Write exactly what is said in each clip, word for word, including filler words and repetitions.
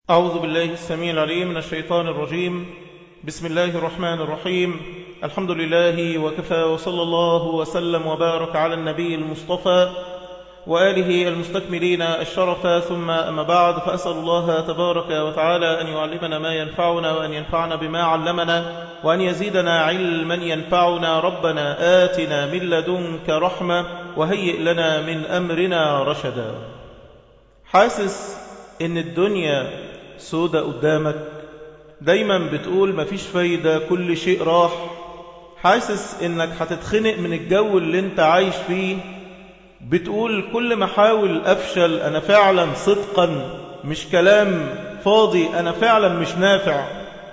أعوذ بالله السميع العليم من الشيطان الرجيم. بسم الله الرحمن الرحيم. الحمد لله وكفى، وصلى الله وسلم وبارك على النبي المصطفى وآله المستكملين الشرف، ثم أما بعد، فأسأل الله تبارك وتعالى أن يعلمنا ما ينفعنا، وأن ينفعنا بما علمنا، وأن يزيدنا علما ينفعنا. ربنا آتنا من لدنك رحمة وهيئ لنا من أمرنا رشدا. حاسس إن الدنيا سودة قدامك، دايما بتقول مفيش فايدة، كل شيء راح. حاسس إنك هتتخنق من الجو اللي انت عايش فيه، بتقول كل ما احاول أفشل، أنا فعلا صدقا مش كلام فاضي، أنا فعلا مش نافع.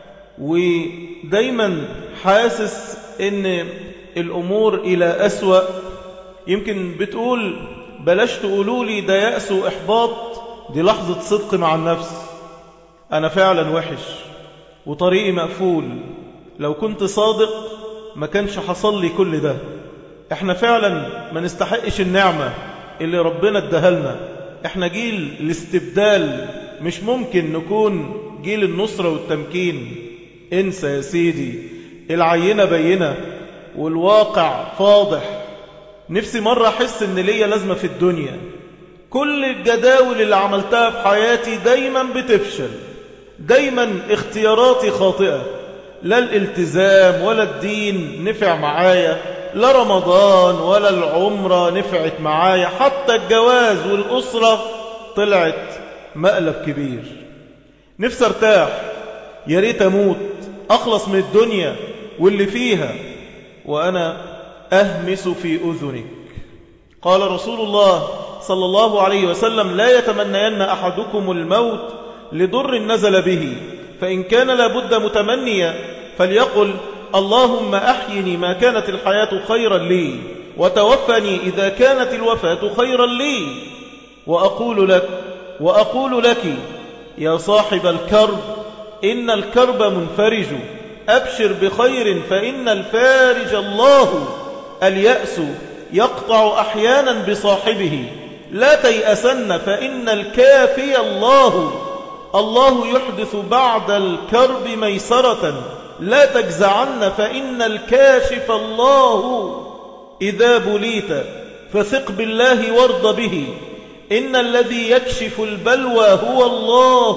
ودايما حاسس إن الأمور إلى أسوأ. يمكن بتقول بلاش تقولولي ده يأس وإحباط، دي لحظة صدق مع النفس، أنا فعلا وحش وطريقي مقفول، لو كنت صادق ما كانش حصل لي كل ده. احنا فعلا ما نستحقش النعمة اللي ربنا اداها لنا، احنا جيل الاستبدال، مش ممكن نكون جيل النصرة والتمكين. انسى يا سيدي، العينة بينة والواقع فاضح. نفسي مرة أحس إن ليا لازمة في الدنيا. كل الجداول اللي عملتها في حياتي دايما بتفشل، دايما اختياراتي خاطئة، لا الالتزام ولا الدين نفع معايا، لا رمضان ولا العمرة نفعت معايا، حتى الجواز والأسرة طلعت مقلب كبير. نفسي ارتاح، يا ريت اموت اخلص من الدنيا واللي فيها وأنا أهمس في أذنك. قال رسول الله صلى الله عليه وسلم: لا يتمنين أحدكم الموت لضر نزل به، فإن كان لابد متمنيا فليقل: اللهم أحيني ما كانت الحياة خيرا لي، وتوفني إذا كانت الوفاة خيرا لي. وأقول لك وأقول لك يا صاحب الكرب، إن الكرب منفرج، أبشر بخير فإن الفارج الله. اليأس يقطع أحيانا بصاحبه، لا تيأسن فإن الكافي الله. الله يحدث بعد الكرب ميسرة، لا تجزعن فإن الكاشف الله. إذا بليت فثق بالله وارض به، إن الذي يكشف البلوى هو الله،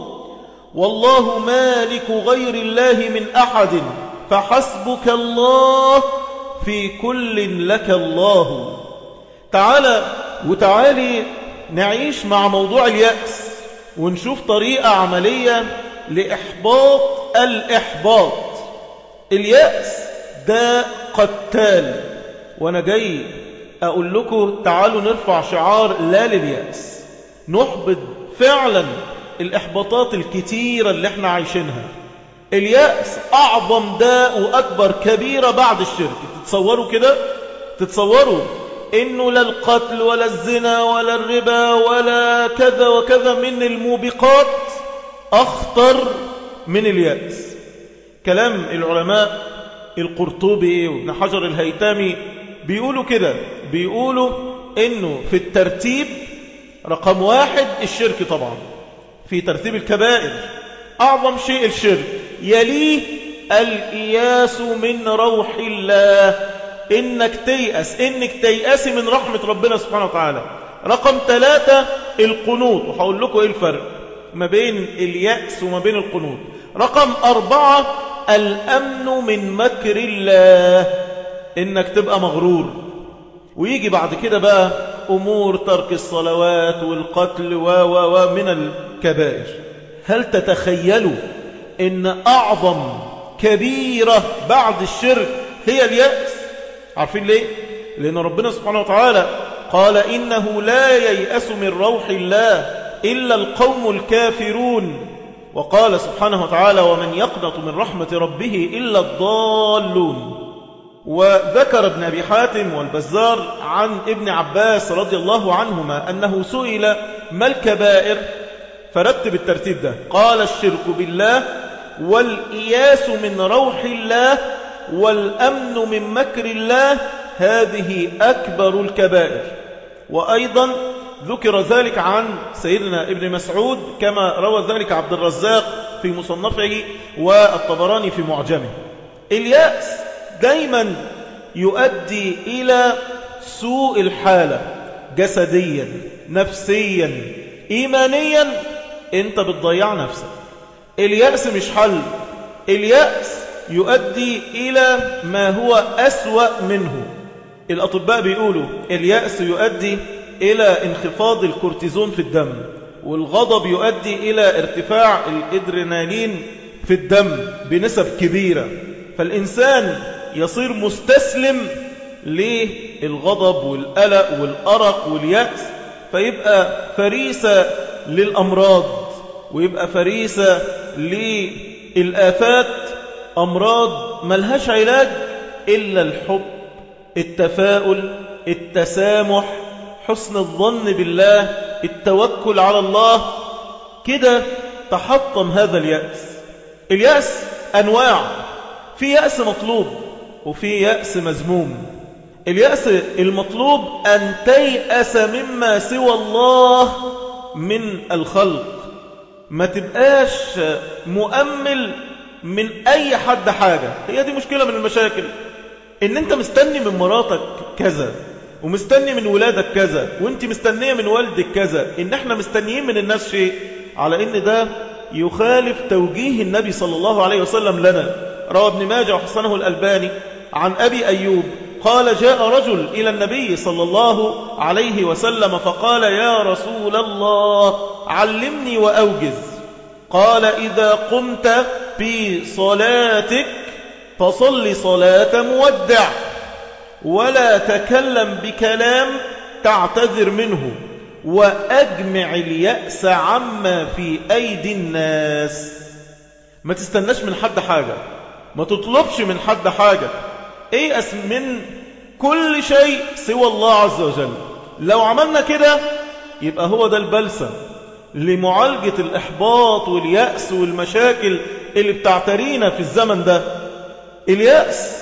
والله مالك غير الله من أحد، فحسبك الله في كل لك الله. تعالى وتعالي نعيش مع موضوع اليأس ونشوف طريقة عملية لإحباط الإحباط. اليأس ده قتال، وأنا جاي أقول لكم تعالوا نرفع شعار لا لليأس، نحبط فعلا الإحباطات الكتيرة اللي احنا عايشينها. اليأس أعظم داء وأكبر كبيرة بعد الشرك. تتصوروا كده؟ تتصوروا إنه لا القتل ولا الزنا ولا الربا ولا كذا وكذا من الموبقات أخطر من اليأس. كلام العلماء القرطبي وابن حجر الهيتامي بيقولوا كده، بيقولوا إنه في الترتيب رقم واحد الشرك، طبعا في ترتيب الكبائر أعظم شيء الشرك، يليه الإياس من روح الله، إنك تيأس، إنك تيأسي من رحمة ربنا سبحانه وتعالى. رقم ثلاثة القنوط، وهقول لكم إيه الفرق ما بين اليأس وما بين القنوط. رقم أربعة الأمن من مكر الله، إنك تبقى مغرور. ويجي بعد كده بقى أمور ترك الصلوات والقتل و و و من الكبائر. هل تتخيلوا إن أعظم كبيرة بعد الشرك هي اليأس؟ عارفين ليه؟ لأن ربنا سبحانه وتعالى قال: إنه لا ييأس من روح الله إلا القوم الكافرون. وقال سبحانه وتعالى: ومن يقنط من رحمة ربه إلا الضالون. وذكر ابن أبي حاتم والبزار عن ابن عباس رضي الله عنهما أنه سئل ما الكبائر، فرتب الترتيب ده، قال: الشرك بالله، والإياس من روح الله، والأمن من مكر الله، هذه أكبر الكبائر. وأيضا ذكر ذلك عن سيدنا ابن مسعود كما روى ذلك عبد الرزاق في مصنفه والطبراني في معجمه. اليأس دايما يؤدي إلى سوء الحالة جسديا نفسيا إيمانيا. انت بتضيع نفسك. اليأس مش حل. اليأس يؤدي إلى ما هو أسوأ منه. الأطباء بيقولوا اليأس يؤدي إلى انخفاض الكورتيزون في الدم، والغضب يؤدي إلى ارتفاع الإدرينالين في الدم بنسب كبيرة، فالإنسان يصير مستسلم للغضب والقلق والأرق واليأس، فيبقى فريسة للأمراض ويبقى فريسة للآفات، أمراض ملهاش علاج إلا الحب، التفاؤل، التسامح، حسن الظن بالله، التوكل على الله. كده تحطم هذا اليأس. اليأس أنواع، في يأس مطلوب وفي يأس مذموم. اليأس المطلوب أن تيأس مما سوى الله من الخلق، ما تبقاش مؤمل من أي حد حاجة. هي دي مشكلة من المشاكل، إن أنت مستني من مراتك كذا ومستني من ولادك كذا وانت مستنية من والدك كذا، إن احنا مستنيين من الناس شيء، على إن ده يخالف توجيه النبي صلى الله عليه وسلم لنا. روى ابن ماجه وحسنه الألباني عن أبي أيوب قال جاء رجل إلى النبي صلى الله عليه وسلم فقال يا رسول الله علمني وأوجز. قال إذا قمت في صلاتك فصل صلاة مودع ولا تكلم بكلام تعتذر منه وأجمع اليأس عما في أيدي الناس. ما تستناش من حد حاجة، ما تطلبش من حد حاجة، ايأس من كل شيء سوى الله عز وجل. لو عملنا كده يبقى هو ده البلسم لمعالجة الإحباط واليأس والمشاكل اللي بتعترينا في الزمن ده. اليأس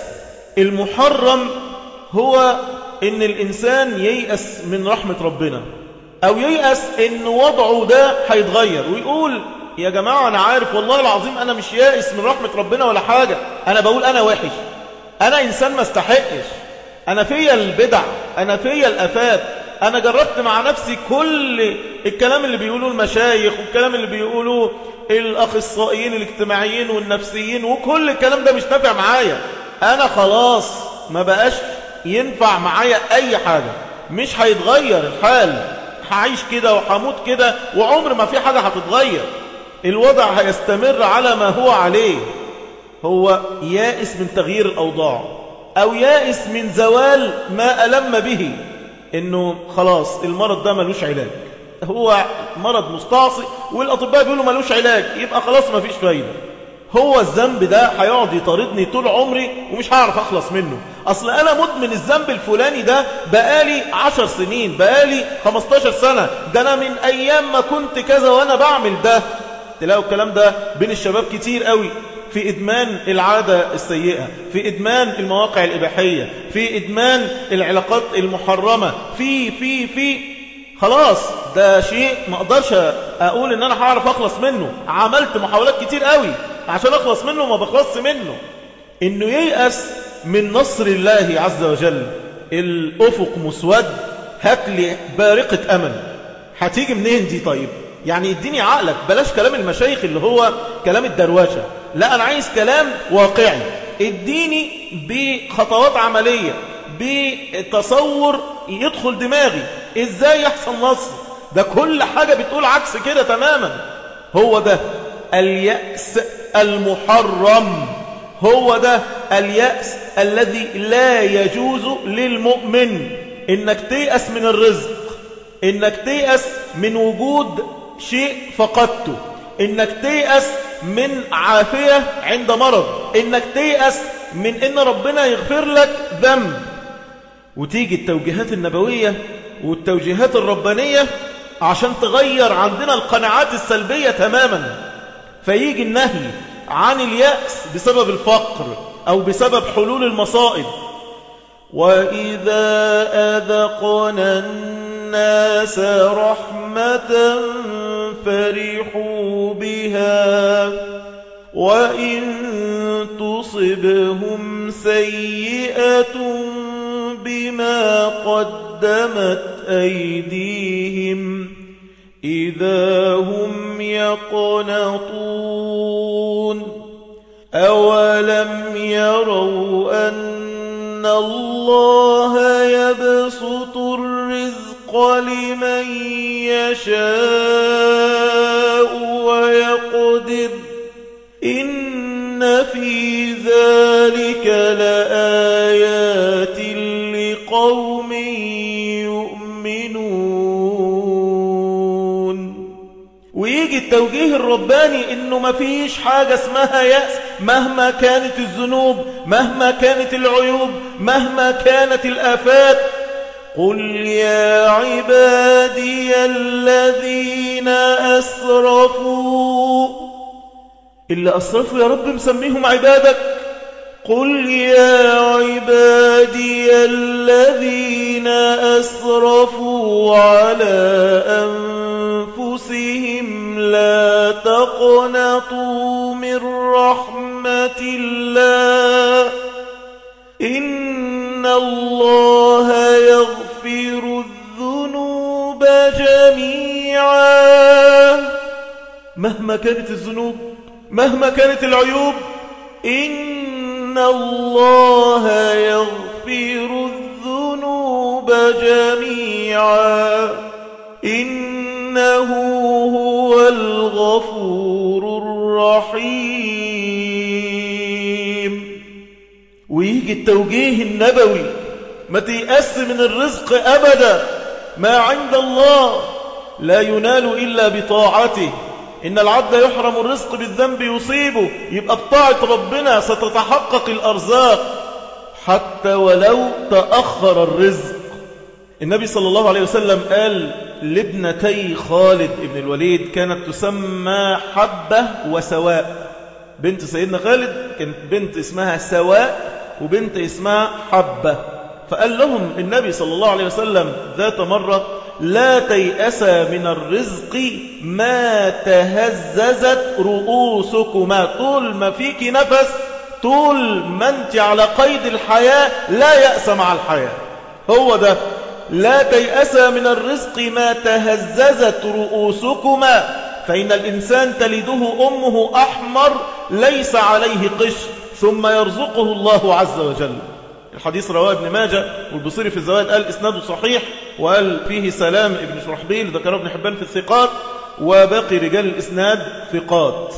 المحرم هو إن الإنسان ييأس من رحمة ربنا، أو ييأس إن وضعه ده هيتغير ويقول يا جماعة أنا عارف والله العظيم أنا مش يائس من رحمة ربنا ولا حاجة، أنا بقول أنا وحش، أنا إنسان ما استحقش، أنا فيا البدع، أنا فيا الأفات، أنا جربت مع نفسي كل الكلام اللي بيقولوه المشايخ والكلام اللي بيقولوه الأخصائيين الاجتماعيين والنفسيين وكل الكلام ده مش نافع معايا، أنا خلاص ما بقاش ينفع معايا أي حاجة، مش هيتغير الحال، هعيش كده وهموت كده وعمر ما في حاجة هتتغير، الوضع هيستمر على ما هو عليه. هو يائس من تغيير الأوضاع أو يائس من زوال ما ألم به، إنه خلاص المرض ده ملوش علاج، هو مرض مستعصي والأطباء بيقولوا ملوش علاج، يبقى خلاص ما فيش فايدة، هو الذنب ده هيقعد يطاردني طول عمري ومش هعرف أخلص منه، أصل أنا مدمن الذنب الفلاني ده بقالي عشر سنين، بقالي خمستاشر سنة، ده أنا من أيام ما كنت كذا وأنا بعمل ده. تلاقوا الكلام ده بين الشباب كتير قوي، في إدمان العادة السيئة، في إدمان المواقع الإباحية، في إدمان العلاقات المحرمة، في في في خلاص ده شيء ما أقدرش أقول إن أنا هعرف أخلص منه، عملت محاولات كتير قوي عشان أخلص منه ما بخلص منه. إنه ييأس من نصر الله عز وجل، الأفق مسود، هكلي بارقة أمل، هتيجي منين دي؟ طيب يعني اديني عقلك، بلاش كلام المشايخ اللي هو كلام الدرواشة، لا أنا عايز كلام واقعي، اديني بخطوات عملية، بتصور يدخل دماغي ازاي يحصل نصر. ده كل حاجة بتقول عكس كده تماما. هو ده اليأس المحرم، هو ده اليأس الذي لا يجوز للمؤمن، انك تيأس من الرزق، انك تيأس من وجود شيء فقدته، انك تيأس من عافية عند مرض، انك تيأس من ان ربنا يغفر لك ذنب. وتيجي التوجيهات النبوية والتوجيهات الربانية عشان تغير عندنا القناعات السلبية تماما، فيجي النهي عن اليأس بسبب الفقر أو بسبب حلول المصائب. وإذا أذقنا الناس رحمة فرحوا بها وإن تصبهم سيئة بما قدمت أيديهم إذا هم يقنطون أولم يروا أن الله يبسط الرزق لمن يشاء ويقدر إن في ذلك لآيات لقوم يؤمنون. ويجي التوجيه الرباني إنه ما فيش حاجة اسمها يأس مهما كانت الذنوب، مهما كانت العيوب، مهما كانت الآفات. قل يا عبادي الذين أسرفوا، اللي أسرفوا يا رب مسميهم عبادك. قل يا عبادي الذين أسرفوا على أنفسهم لا تقنطوا من رحمة الله إن الله يغفر الذنوب جميعا. مهما كانت الذنوب، مهما كانت العيوب، إن الله يغفر الذنوب جميعا إنه هو الغفور الرحيم. ويجي التوجيه النبوي ما تيأس من الرزق أبدا، ما عند الله لا ينال إلا بطاعته. إن العبد يحرم الرزق بالذنب يصيبه، يبقى بطاعة ربنا ستتحقق الأرزاق حتى ولو تأخر الرزق. النبي صلى الله عليه وسلم قال لابنتي خالد ابن الوليد كانت تسمى حبة وسواء. بنت سيدنا خالد كانت بنت اسمها سواء وبنت اسمها حبة. فقال لهم النبي صلى الله عليه وسلم ذات مرة لا تيأسا من الرزق ما تهززت رؤوسكما. طول ما فيك نفس، طول ما انت على قيد الحياة، لا يأس مع الحياة. هو ده لا تيأسا من الرزق ما تهززت رؤوسكما فإن الإنسان تلده أمه أحمر ليس عليه قشر ثم يرزقه الله عز وجل. الحديث رواه ابن ماجه والبصيري في الزوائد قال إسناده صحيح، وقال فيه سلام ابن شرحبيل ذكره ابن حبان في الثقات، وباقي رجال الإسناد ثقات.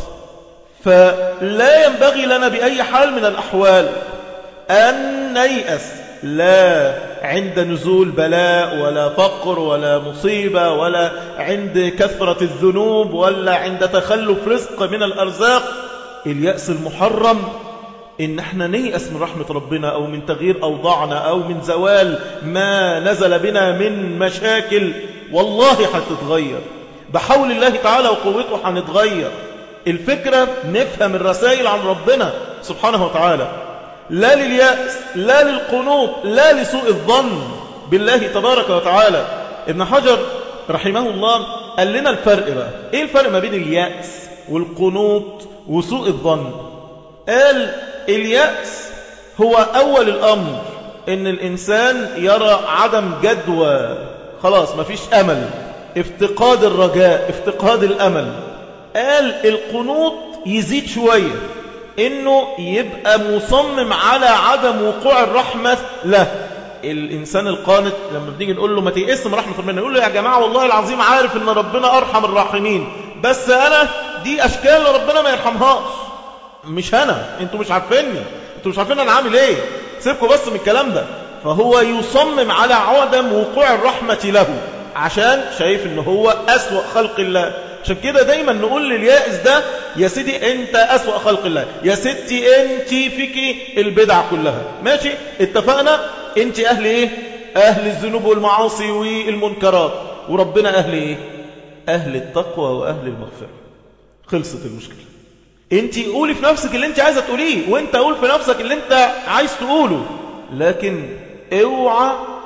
فلا ينبغي لنا بأي حال من الأحوال أن نيأس، لا عند نزول بلاء ولا فقر ولا مصيبة ولا عند كثرة الذنوب ولا عند تخلف رزق من الأرزاق. اليأس المحرم إن احنا نيأس من رحمة ربنا أو من تغيير أوضاعنا أو من زوال ما نزل بنا من مشاكل. والله هتتغير بحول الله تعالى وقوته، هنتغير. الفكرة نفهم الرسائل عن ربنا سبحانه وتعالى، لا لليأس، لا للقنوط، لا لسوء الظن بالله تبارك وتعالى. ابن حجر رحمه الله قال لنا الفرق بقى. ايه الفرق ما بين اليأس والقنوط وسوء الظن؟ قال اليأس هو أول الأمر إن الإنسان يرى عدم جدوى، خلاص مفيش أمل، افتقاد الرجاء، افتقاد الأمل. قال القنوط يزيد شوية، إنه يبقى مصمم على عدم وقوع الرحمة له. الإنسان القانت لما بنيجي نقول له ما تيأس من رحمة ربنا، يقول له يا جماعة والله العظيم عارف إن ربنا أرحم الراحمين، بس أنا دي أشكال ربنا ما يرحمهاش، مش أنا، أنتوا مش عارفيني، أنتوا مش عارفين أنا عامل إيه، سيبكوا بس من الكلام ده. فهو يصمم على عدم وقوع الرحمة له عشان شايف إن هو أسوأ خلق الله. عشان كده دايما نقول لليائس ده يا سيدي أنت أسوأ خلق الله، يا ستي أنت فيك البدع كلها، ماشي اتفقنا، أنت أهل إيه؟ أهل الذنوب والمعاصي والمنكرات، وربنا أهل إيه؟ أهل التقوى وأهل المغفرة. خلصت المشكلة. أنت قولي في نفسك اللي أنت عايزة تقوليه، وأنت قول في نفسك اللي أنت عايز تقوله، لكن اوعى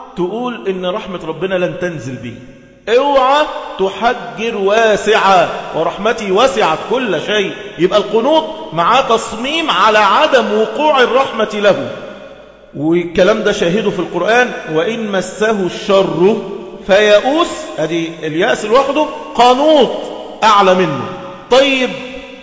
تقول إن رحمة ربنا لن تنزل بي، اوعى تحجر واسعة، ورحمتي وسعت كل شيء. يبقى القنوط مع تصميم على عدم وقوع الرحمة له، والكلام ده شاهده في القرآن: وإن مسه الشر فيئوس. ادي اليأس لوحده قنوط أعلى منه. طيب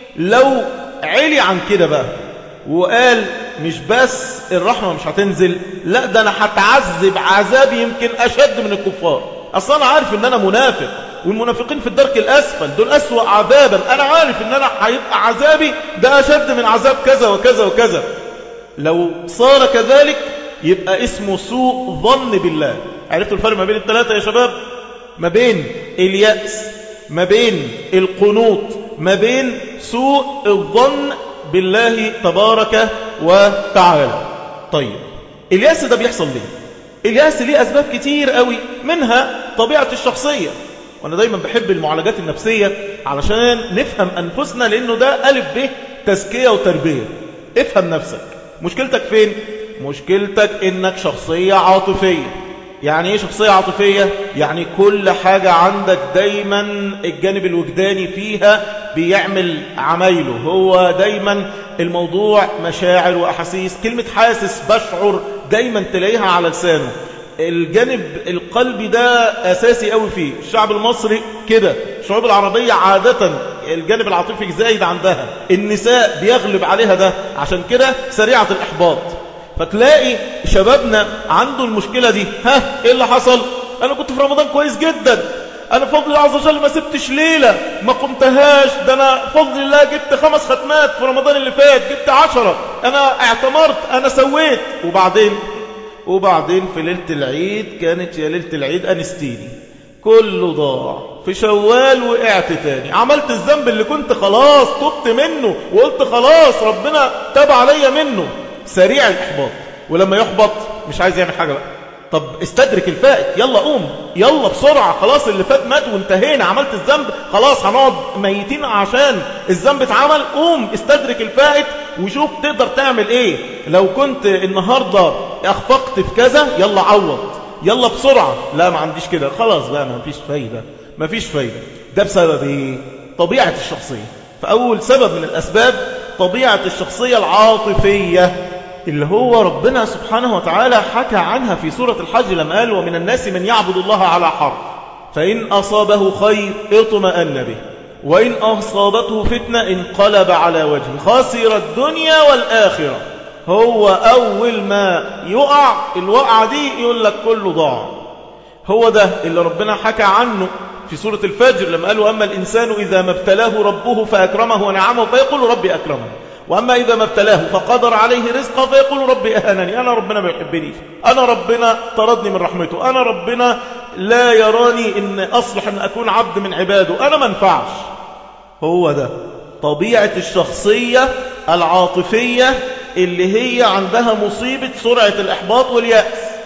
لو علي عن كده بقى وقال مش بس الرحمة مش هتنزل، لا ده أنا هتعذب عذاب يمكن أشد من الكفار. أصلا أنا عارف إن أنا منافق، والمنافقين في الدرك الأسفل دول أسوأ عذابا. أنا عارف إن أنا هيبقى عذابي ده أشد من عذاب كذا وكذا وكذا. لو صار كذلك يبقى اسمه سوء ظن بالله. عرفتوا الفرق ما بين الثلاثة يا شباب؟ ما بين اليأس، ما بين القنوط، ما بين سوء الظن بالله تبارك وتعالى. طيب اليأس ده بيحصل ليه؟ اليأس ليه أسباب كتير قوي، منها طبيعة الشخصية. وأنا دايما بحب المعالجات النفسية علشان نفهم أنفسنا، لأنه ده ألف به تزكية وتربية. افهم نفسك، مشكلتك فين؟ مشكلتك إنك شخصية عاطفية. يعني إيه شخصية عاطفية؟ يعني كل حاجة عندك دايما الجانب الوجداني فيها بيعمل عمايله. هو دايما الموضوع مشاعر وأحاسيس. كلمة حاسس، بشعر، دايما تلاقيها على لسانه. الجانب القلبي ده أساسي قوي فيه. الشعب المصري كده، الشعوب العربية عادة الجانب العاطفي زايد عندها. النساء بيغلب عليها ده، عشان كده سريعة الإحباط. فتلاقي شبابنا عنده المشكلة دي. ها ايه اللي حصل؟ انا كنت في رمضان كويس جدا، انا بفضل الله عز وجل ما سبتش ليلة ما قمتهاش، ده انا بفضل الله جبت خمس ختمات في رمضان اللي فات، جبت عشرة، انا اعتمرت، انا سويت. وبعدين وبعدين في ليلة العيد كانت يا ليلة العيد أنستيني، كله ضاع. في شوال وقعت تاني، عملت الذنب اللي كنت خلاص تبت منه وقلت خلاص ربنا تاب عليا منه. سريع الإحباط، ولما يحبط مش عايز يعمل حاجة بقى. طب استدرك الفائت، يلا قوم، يلا بسرعة، خلاص اللي فات مات وانتهينا، عملت الذنب خلاص، هنقعد ميتين عشان الذنب اتعمل. قوم استدرك الفائت وشوف تقدر تعمل ايه. لو كنت النهاردة اخفقت في كذا، يلا عوض، يلا بسرعة. لا ما عنديش كده، خلاص بقى ما فيش فايدة، ما فيش فايدة. ده بسبب ايه؟ طبيعة الشخصية. فأول سبب من الأسباب طبيعة الشخصية العاطفية، اللي هو ربنا سبحانه وتعالى حكى عنها في سورة الحج لما قال: ومن الناس من يعبد الله على حرف، فإن أصابه خير اطمأن به، وإن أصابته فتنة انقلب على وجهه خاسر الدنيا والآخرة. هو أول ما يقع الوقعة دي يقول لك كله ضاع. هو ده اللي ربنا حكى عنه في سورة الفجر لما قالوا: أما الإنسان إذا ما ابتلاه ربه فأكرمه ونعمه فيقول ربي أكرمه، وأما إذا ما ابتلاه فقدر عليه رزقه فيقول ربي أهانني. أنا ربنا ما يحبنيش، أنا ربنا طردني من رحمته، أنا ربنا لا يراني إن أصلح أن أكون عبد من عباده، أنا ما انفعش. هو ده طبيعة الشخصية العاطفية اللي هي عندها مصيبة سرعة الإحباط واليأس.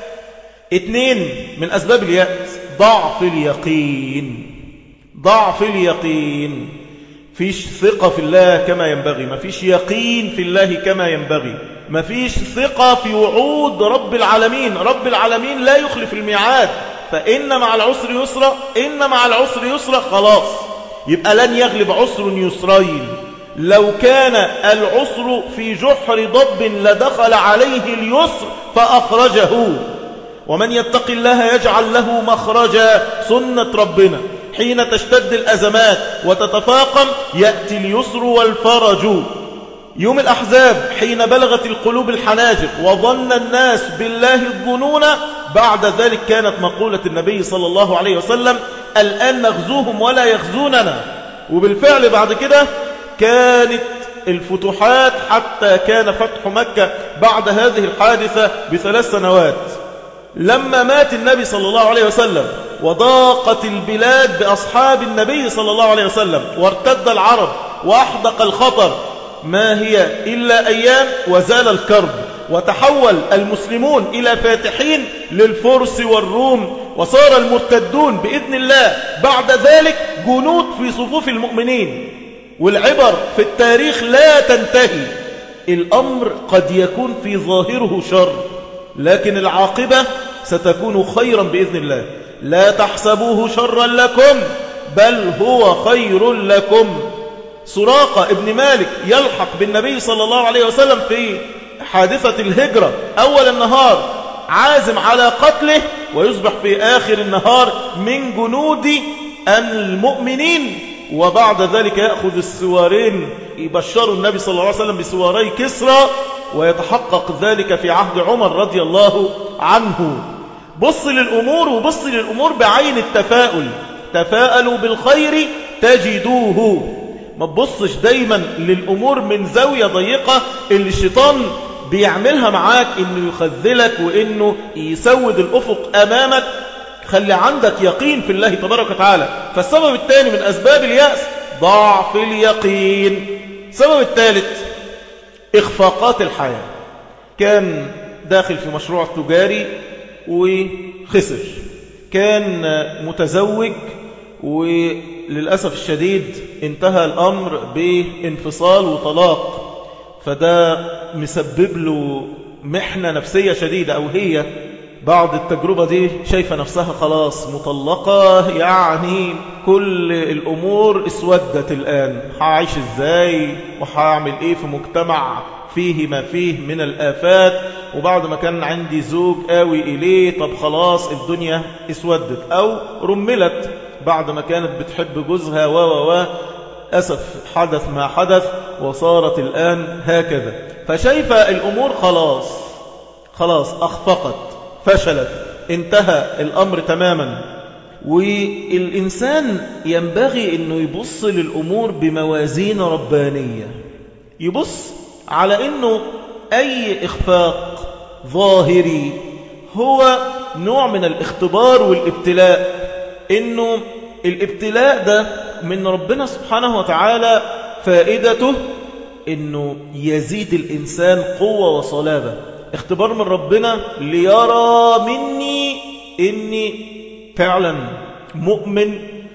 اتنين من أسباب اليأس: ضعف اليقين. ضعف اليقين، فيش ثقة في الله كما ينبغي، ما فيش يقين في الله كما ينبغي، ما فيش ثقة في وعود رب العالمين. رب العالمين لا يخلف الميعاد، فإن مع العسر يسرا، إن مع العسر يسرا. خلاص يبقى لن يغلب عسر يسرين. لو كان العسر في جحر ضب لدخل عليه اليسر فأخرجه. ومن يتق الله يجعل له مخرجا. سنة ربنا حين تشتد الأزمات وتتفاقم يأتي اليسر والفرج. يوم الأحزاب حين بلغت القلوب الحناجر وظن الناس بالله الظنون، بعد ذلك كانت مقولة النبي صلى الله عليه وسلم: الآن نغزوهم ولا يغزوننا. وبالفعل بعد كده كانت الفتوحات، حتى كان فتح مكة بعد هذه الحادثة بثلاث سنوات. لما مات النبي صلى الله عليه وسلم وضاقت البلاد بأصحاب النبي صلى الله عليه وسلم وارتد العرب وأحدق الخطر، ما هي إلا أيام وزال الكرب، وتحول المسلمون إلى فاتحين للفرس والروم، وصار المرتدون بإذن الله بعد ذلك جنود في صفوف المؤمنين. والعبر في التاريخ لا تنتهي. الأمر قد يكون في ظاهره شر، لكن العاقبة ستكون خيرا بإذن الله. لا تحسبوه شرا لكم بل هو خير لكم. سراقة ابن مالك يلحق بالنبي صلى الله عليه وسلم في حادثة الهجرة أول النهار، عازم على قتله، ويصبح في آخر النهار من جنود المؤمنين، وبعد ذلك يأخذ السوارين يبشر النبي صلى الله عليه وسلم بسواري كسرى، ويتحقق ذلك في عهد عمر رضي الله عنه. بص للأمور وبص للأمور بعين التفاؤل، تفاءلوا بالخير تجدوه. ما تبصش دايما للأمور من زاوية ضيقة اللي الشيطان بيعملها معاك، إنه يخذلك وإنه يسود الأفق أمامك. خلي عندك يقين في الله تبارك وتعالى. فالسبب الثاني من أسباب اليأس ضعف اليقين. السبب الثالث إخفاقات الحياة. كان داخل في مشروع تجاري وخسر، كان متزوج وللأسف الشديد انتهى الأمر بانفصال وطلاق، فده مسبب له محنة نفسية شديدة، أو هي بعد التجربة دي شايفة نفسها خلاص مطلقة، يعني كل الأمور اسودت الآن، هعيش ازاي وهعمل ايه في مجتمع فيه ما فيه من الآفات، وبعد ما كان عندي زوج آوي إليه طب خلاص الدنيا اسودت، أو رملت بعد ما كانت بتحب جوزها و و و أسف حدث ما حدث وصارت الآن هكذا. فشايفة الأمور خلاص خلاص أخفقت، فشلت، انتهى الأمر تماما. والإنسان ينبغي أنه يبص للأمور بموازين ربانية، يبص على أنه أي إخفاق ظاهري هو نوع من الاختبار والابتلاء، أنه الابتلاء ده من ربنا سبحانه وتعالى فائدته أنه يزيد الإنسان قوة وصلابة، اختبار من ربنا ليرى مني إني فعلا مؤمن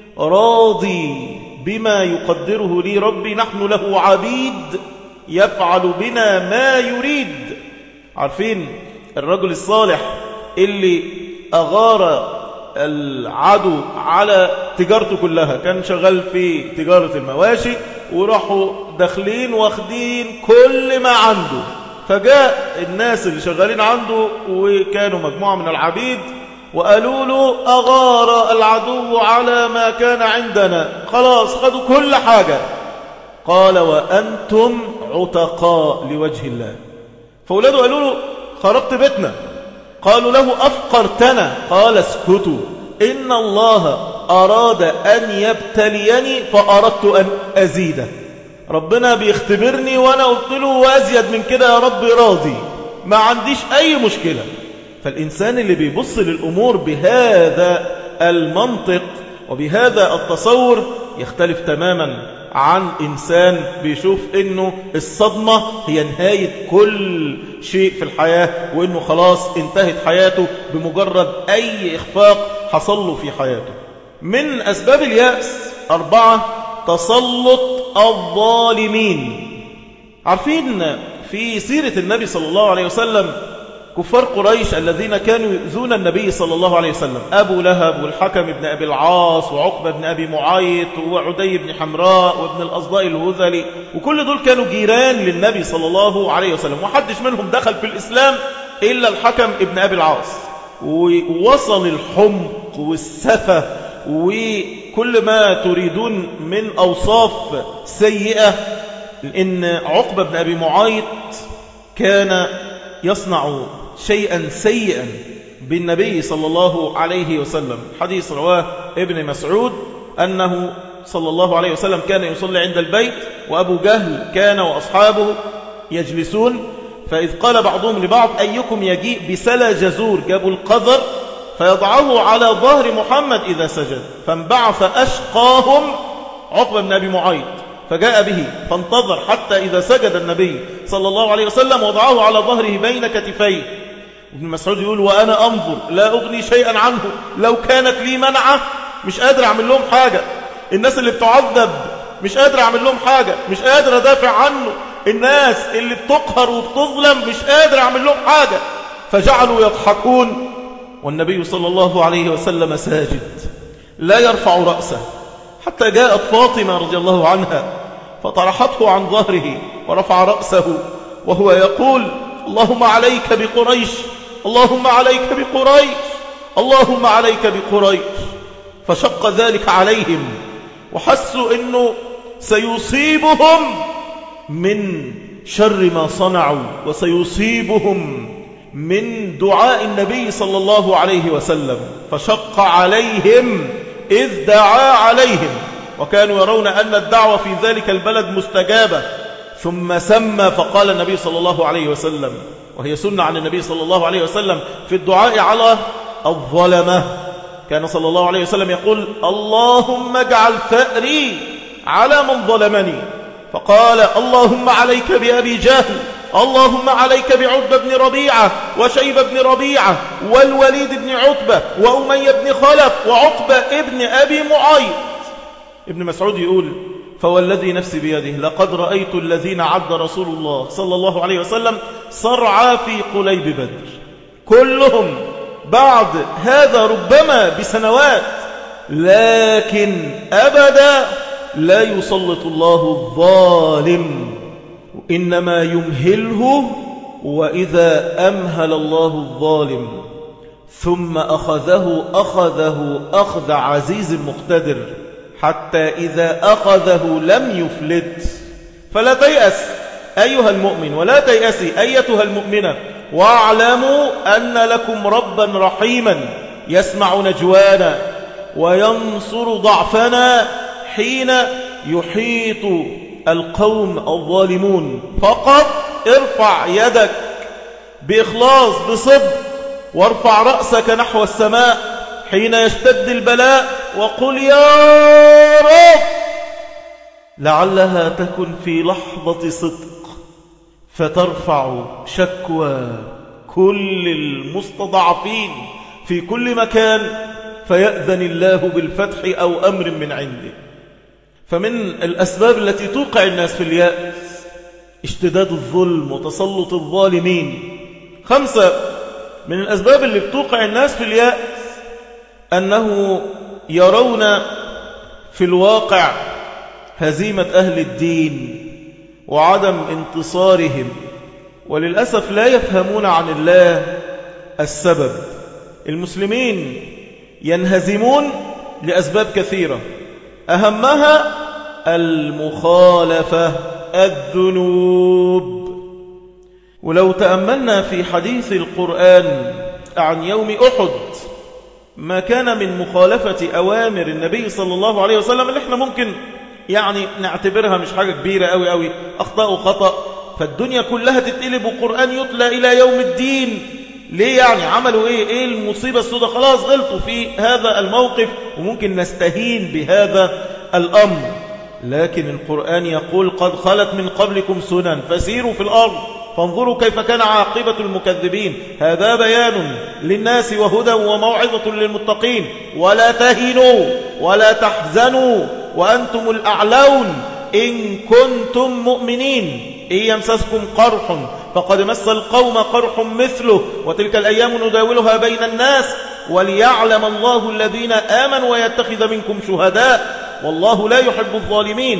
راضي بما يقدره لي ربي، نحن له عبيد يفعل بنا ما يريد. عارفين الرجل الصالح اللي أغار العدو على تجارته كلها، كان شغال في تجارة المواشي وراحوا داخلين واخدين كل ما عنده، فجاء الناس اللي شغالين عنده وكانوا مجموعة من العبيد وقالوا له أغار العدو على ما كان عندنا، خلاص خدوا كل حاجة. قال وأنتم عتقاء لوجه الله. فأولاده قالوا له خربت بيتنا. قالوا له أفقرتنا. قال اسكتوا، إن الله أراد أن يبتليني فأردت أن أزيده. ربنا بيختبرني وأنا قلت له وأزيد من كده يا رب راضي، ما عنديش أي مشكلة. فالإنسان اللي بيبص للأمور بهذا المنطق وبهذا التصور يختلف تماما عن إنسان بيشوف إنه الصدمة هي نهاية كل شيء في الحياة، وإنه خلاص انتهت حياته بمجرد أي إخفاق حصل له في حياته. من أسباب اليأس أربعة: تسلط الظالمين. عارفين في سيرة النبي صلى الله عليه وسلم كفار قريش الذين كانوا يؤذون النبي صلى الله عليه وسلم، أبو لهب والحكم بن أبي العاص وعقبة بن أبي معيط وعدي بن حمراء وابن الأصداء الهذلي، وكل دول كانوا جيران للنبي صلى الله عليه وسلم، وحدش منهم دخل في الإسلام إلا الحكم ابن أبي العاص. ووصل الحمق والسفة وكل ما تريدون من أوصاف سيئة، إن عقبة بن أبي معيط كان يصنع شيئا سيئا بالنبي صلى الله عليه وسلم. حديث رواه ابن مسعود أنه صلى الله عليه وسلم كان يصلي عند البيت، وأبو جهل كان وأصحابه يجلسون، فإذ قال بعضهم لبعض أيكم يجيء بسلا جزور، جابوا القذر فيضعه على ظهر محمد إذا سجد، فانبعث أشقاهم عقبة بن أبي معيط فجاء به فانتظر حتى إذا سجد النبي صلى الله عليه وسلم وضعه على ظهره بين كتفيه. ابن مسعود يقول وأنا أنظر لا أغني شيئا عنه، لو كانت لي منعة مش قادر أعمل لهم حاجة، الناس اللي بتعذب مش قادر أعمل لهم حاجة، مش قادر أدافع عنه، الناس اللي بتقهر وبتظلم مش قادر أعمل لهم حاجة. فجعلوا يضحكون والنبي صلى الله عليه وسلم ساجد لا يرفع رأسه، حتى جاءت فاطمة رضي الله عنها فطرحته عن ظهره ورفع رأسه وهو يقول اللهم عليك بقريش، اللهم عليك بقريش، اللهم عليك بقريش. فشق ذلك عليهم وحسوا أنه سيصيبهم من شر ما صنعوا وسيصيبهم من دعاء النبي صلى الله عليه وسلم، فشق عليهم إذ دعا عليهم، وكانوا يرون أن الدعوة في ذلك البلد مستجابة. ثم سمى فقال النبي صلى الله عليه وسلم، وهي سنة عن النبي صلى الله عليه وسلم في الدعاء على الظلمة، كان صلى الله عليه وسلم يقول اللهم اجعل ثأري على من ظلمني، فقال اللهم عليك بأبي جهل، اللهم عليك بعتبة بن ربيعة وشيبة بن ربيعة والوليد بن عتبة وأمية بن خلف وعقبة ابن أبي معيط. ابن مسعود يقول فوالذي نفسي بيده لقد رأيت الذين عد رسول الله صلى الله عليه وسلم صرعى في قليب بدر، كلهم بعد هذا ربما بسنوات، لكن أبدا لا يسلط الله الظالم، إنما يمهله، وإذا أمهل الله الظالم ثم أخذه أخذه أخذ عزيز مقتدر، حتى إذا أخذه لم يفلت. فلا تيأس أيها المؤمن ولا تيأسي أيتها المؤمنة، واعلموا أن لكم ربا رحيما يسمع نجوانا وينصر ضعفنا حين يحيط القوم الظالمون. فقط ارفع يدك بإخلاص بصدق، وارفع رأسك نحو السماء حين يشتد البلاء، وقل يا رب، لعلها تكن في لحظة صدق فترفع شكوى كل المستضعفين في كل مكان، فيأذن الله بالفتح أو أمر من عنده. فمن الأسباب التي توقع الناس في اليأس اشتداد الظلم وتسلط الظالمين. خمسة من الأسباب اللي بتوقع الناس في اليأس أنه يرون في الواقع هزيمة أهل الدين وعدم انتصارهم، وللأسف لا يفهمون عن الله السبب. المسلمين ينهزمون لأسباب كثيرة، أهمها المخالفة، الذنوب. ولو تأملنا في حديث القرآن عن يوم أحد ما كان من مخالفة أوامر النبي صلى الله عليه وسلم، اللي احنا ممكن يعني نعتبرها مش حاجة كبيرة قوي قوي، أخطاء وخطأ، فالدنيا كلها تتقلب وقرآن يتلى إلى يوم الدين. ليه يعني؟ عملوا ايه؟ ايه المصيبة السوداء؟ خلاص غلطوا في هذا الموقف وممكن نستهين بهذا الأمر، لكن القرآن يقول قد خلت من قبلكم سنن فسيروا في الأرض فانظروا كيف كان عاقبة المكذبين. هذا بيان للناس وهدى وموعظة للمتقين. ولا تهنوا ولا تحزنوا وأنتم الأعلون إن كنتم مؤمنين. إن يمسسكم قرح فقد مس القوم قرح مثله وتلك الأيام نداولها بين الناس وليعلم الله الذين آمنوا ويتخذ منكم شهداء والله لا يحب الظالمين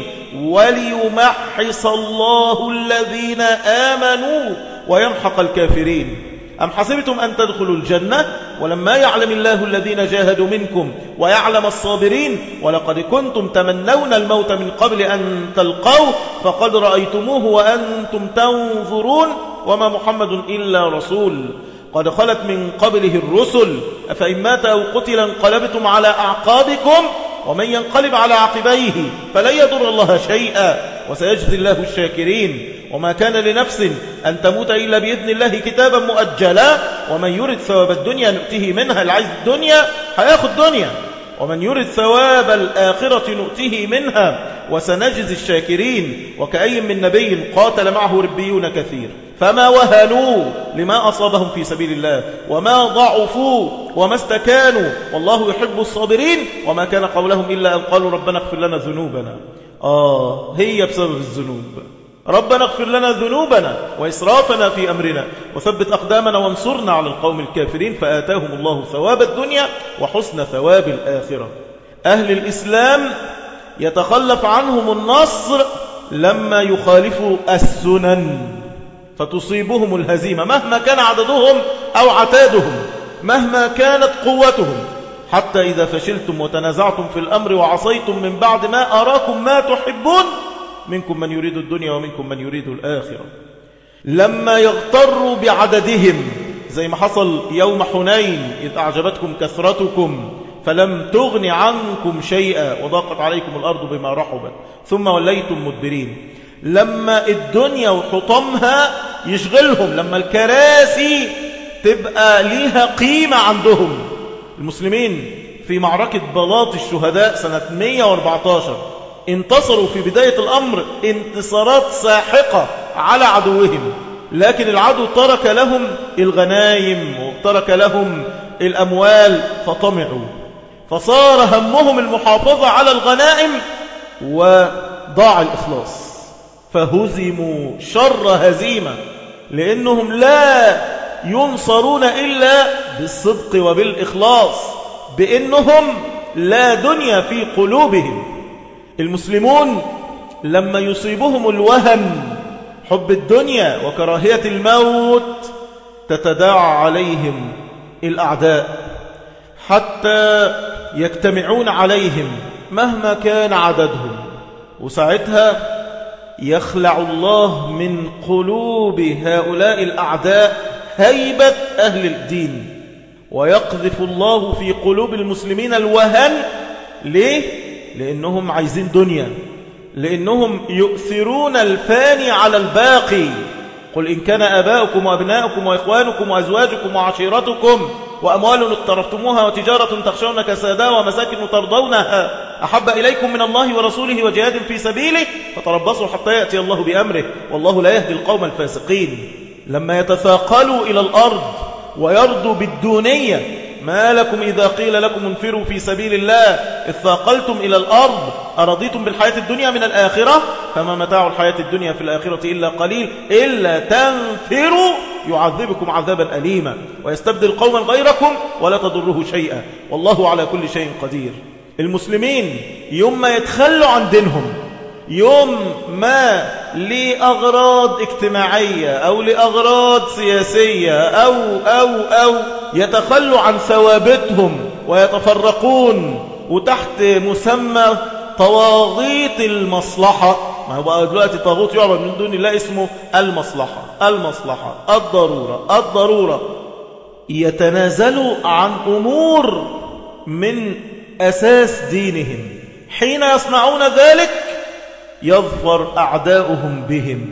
وليمحص الله الذين آمنوا ويمحق الكافرين. أم حسبتم أن تدخلوا الجنة ولما يعلم الله الذين جاهدوا منكم ويعلم الصابرين ولقد كنتم تمنون الموت من قبل أن تلقوه فقد رأيتموه وأنتم تنظرون وما محمد إلا رسول قد خلت من قبله الرسل أفإن مات أو قتل انقلبتم على أعقابكم ومن ينقلب على عقبيه فلن يضر الله شيئا وسيجزي الله الشاكرين. وما كان لنفس أن تموت إلا بإذن الله كتابا مؤجلا ومن يرد ثواب الدنيا نؤته منها. العز الدنيا هياخد دنيا، ومن يرد ثواب الآخرة نؤته منها وسنجزي الشاكرين. وكأي من نبي قاتل معه ربيون كثير فما وهنوا لما أصابهم في سبيل الله وما ضعفوا وما استكانوا والله يحب الصابرين وما كان قولهم إلا أن قالوا ربنا اغفر لنا ذنوبنا. آه هي بسبب الذنوب. ربنا اغفر لنا ذنوبنا وإسرافنا في أمرنا وثبت أقدامنا وانصرنا على القوم الكافرين، فآتاهم الله ثواب الدنيا وحسن ثواب الآخرة. أهل الإسلام يتخلف عنهم النصر لما يخالفوا السنن فتصيبهم الهزيمة مهما كان عددهم أو عتادهم، مهما كانت قوتهم، حتى إذا فشلتم وتنازعتم في الأمر وعصيتم من بعد ما أراكم ما تحبون منكم من يريد الدنيا ومنكم من يريد الآخرة. لما يغتروا بعددهم زي ما حصل يوم حنين إذ أعجبتكم كثرتكم فلم تغن عنكم شيئا وضاقت عليكم الأرض بما رحبت ثم وليتم مدبرين. لما الدنيا وحطمها يشغلهم، لما الكراسي تبقى ليها قيمة عندهم. المسلمين في معركة بلاط الشهداء سنة مئة وأربعة عشر انتصروا في بداية الأمر انتصارات ساحقة على عدوهم، لكن العدو ترك لهم الغنايم وترك لهم الأموال فطمعوا، فصار همهم المحافظة على الغنائم وضاع الإخلاص، فهزموا شر هزيمة، لأنهم لا ينصرون إلا بالصدق وبالإخلاص، بأنهم لا دنيا في قلوبهم. المسلمون لما يصيبهم الوهن حب الدنيا وكراهية الموت تتداعى عليهم الأعداء حتى يجتمعون عليهم مهما كان عددهم، وساعتها يخلع الله من قلوب هؤلاء الأعداء هيبة أهل الدين، ويقذف الله في قلوب المسلمين الوهن. ليه؟ لأنهم عايزين دنيا، لأنهم يؤثرون الفاني على الباقي. قل إن كان آباؤكم وأبناؤكم وإخوانكم وأزواجكم وعشيرتكم وأموال اقترفتموها وتجارة تخشون كسادها ومساكن ترضونها أحب إليكم من الله ورسوله وجهاد في سبيله فتربصوا حتى يأتي الله بأمره والله لا يهدي القوم الفاسقين. لما يتثاقلوا إلى الأرض ويرضوا بالدونية، ما لكم إذا قيل لكم انفروا في سبيل الله إذ ثاقلتم إلى الأرض أرضيتم بالحياة الدنيا من الآخرة فما متاع الحياة الدنيا في الآخرة إلا قليل إلا تنفروا يعذبكم عذابا أليما ويستبدل قوما غيركم ولا تضره شيئا والله على كل شيء قدير. المسلمين يوم ما يتخلوا عن دينهم، يوم ما لأغراض اجتماعية أو لأغراض سياسية أو أو أو يتخلوا عن ثوابتهم ويتفرقون وتحت مسمى طواغيت المصلحة. ما هو دلوقتي طاغوت يعبد من دون الله اسمه المصلحة المصلحة الضرورة الضرورة. يتنازلوا عن أمور من أساس دينهم، حين يصنعون ذلك يظفر أعداؤهم بهم.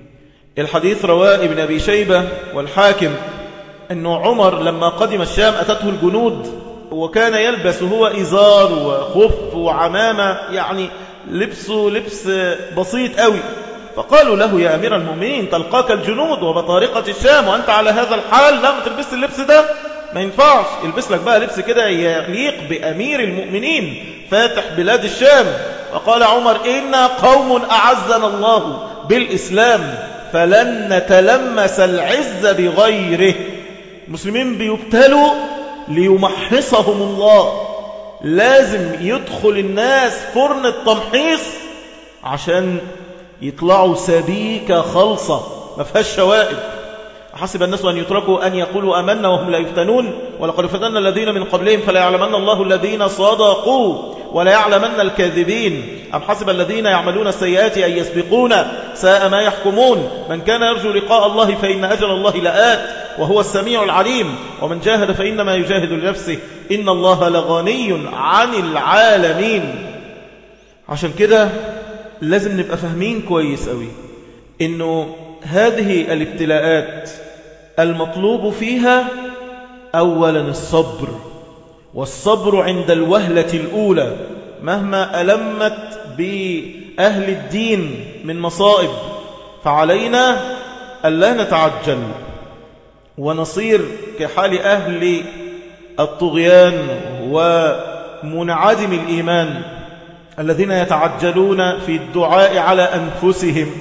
الحديث رواه ابن أبي شيبة والحاكم أنه عمر لما قدم الشام أتته الجنود وكان يلبس هو إزار وخف وعمامة، يعني لبسه لبس بسيط قوي، فقالوا له يا أمير المؤمنين تلقاك الجنود وبطارقة الشام وأنت على هذا الحال، لا ما تلبس اللبس ده، ما ينفعش، البس لك بقى لبس كده يليق بأمير المؤمنين فاتح بلاد الشام. وقال عمر إنا قوم أعزنا الله بالإسلام فلن نتلمس العز بغيره. المسلمين بيبتلوا ليمحصهم الله، لازم يدخل الناس فرن التمحيص عشان يطلعوا سبيكة خالصة ما فيهاش شوائب. حسب الناس أن يتركوا أن يقولوا أمنا وهم لا يفتنون ولقد فتنا الذين من قبلهم فلا يعلمن الله الذين صدقوا ولا يعلمن الكاذبين. أم حسب الذين يعملون السيئات أن يسبقونا ساء ما يحكمون. من كان يرجو لقاء الله فإن أجل الله لآت وهو السميع العليم ومن جاهد فإنما يجاهد لنفسه إن الله لغني عن العالمين. عشان كده لازم نبقى فاهمين كويس قوي إنه هذه الابتلاءات المطلوب فيها أولا الصبر، والصبر عند الوهلة الأولى مهما ألمت بأهل الدين من مصائب، فعلينا ألا نتعجل ونصير كحال أهل الطغيان ومنعدم الإيمان الذين يتعجلون في الدعاء على أنفسهم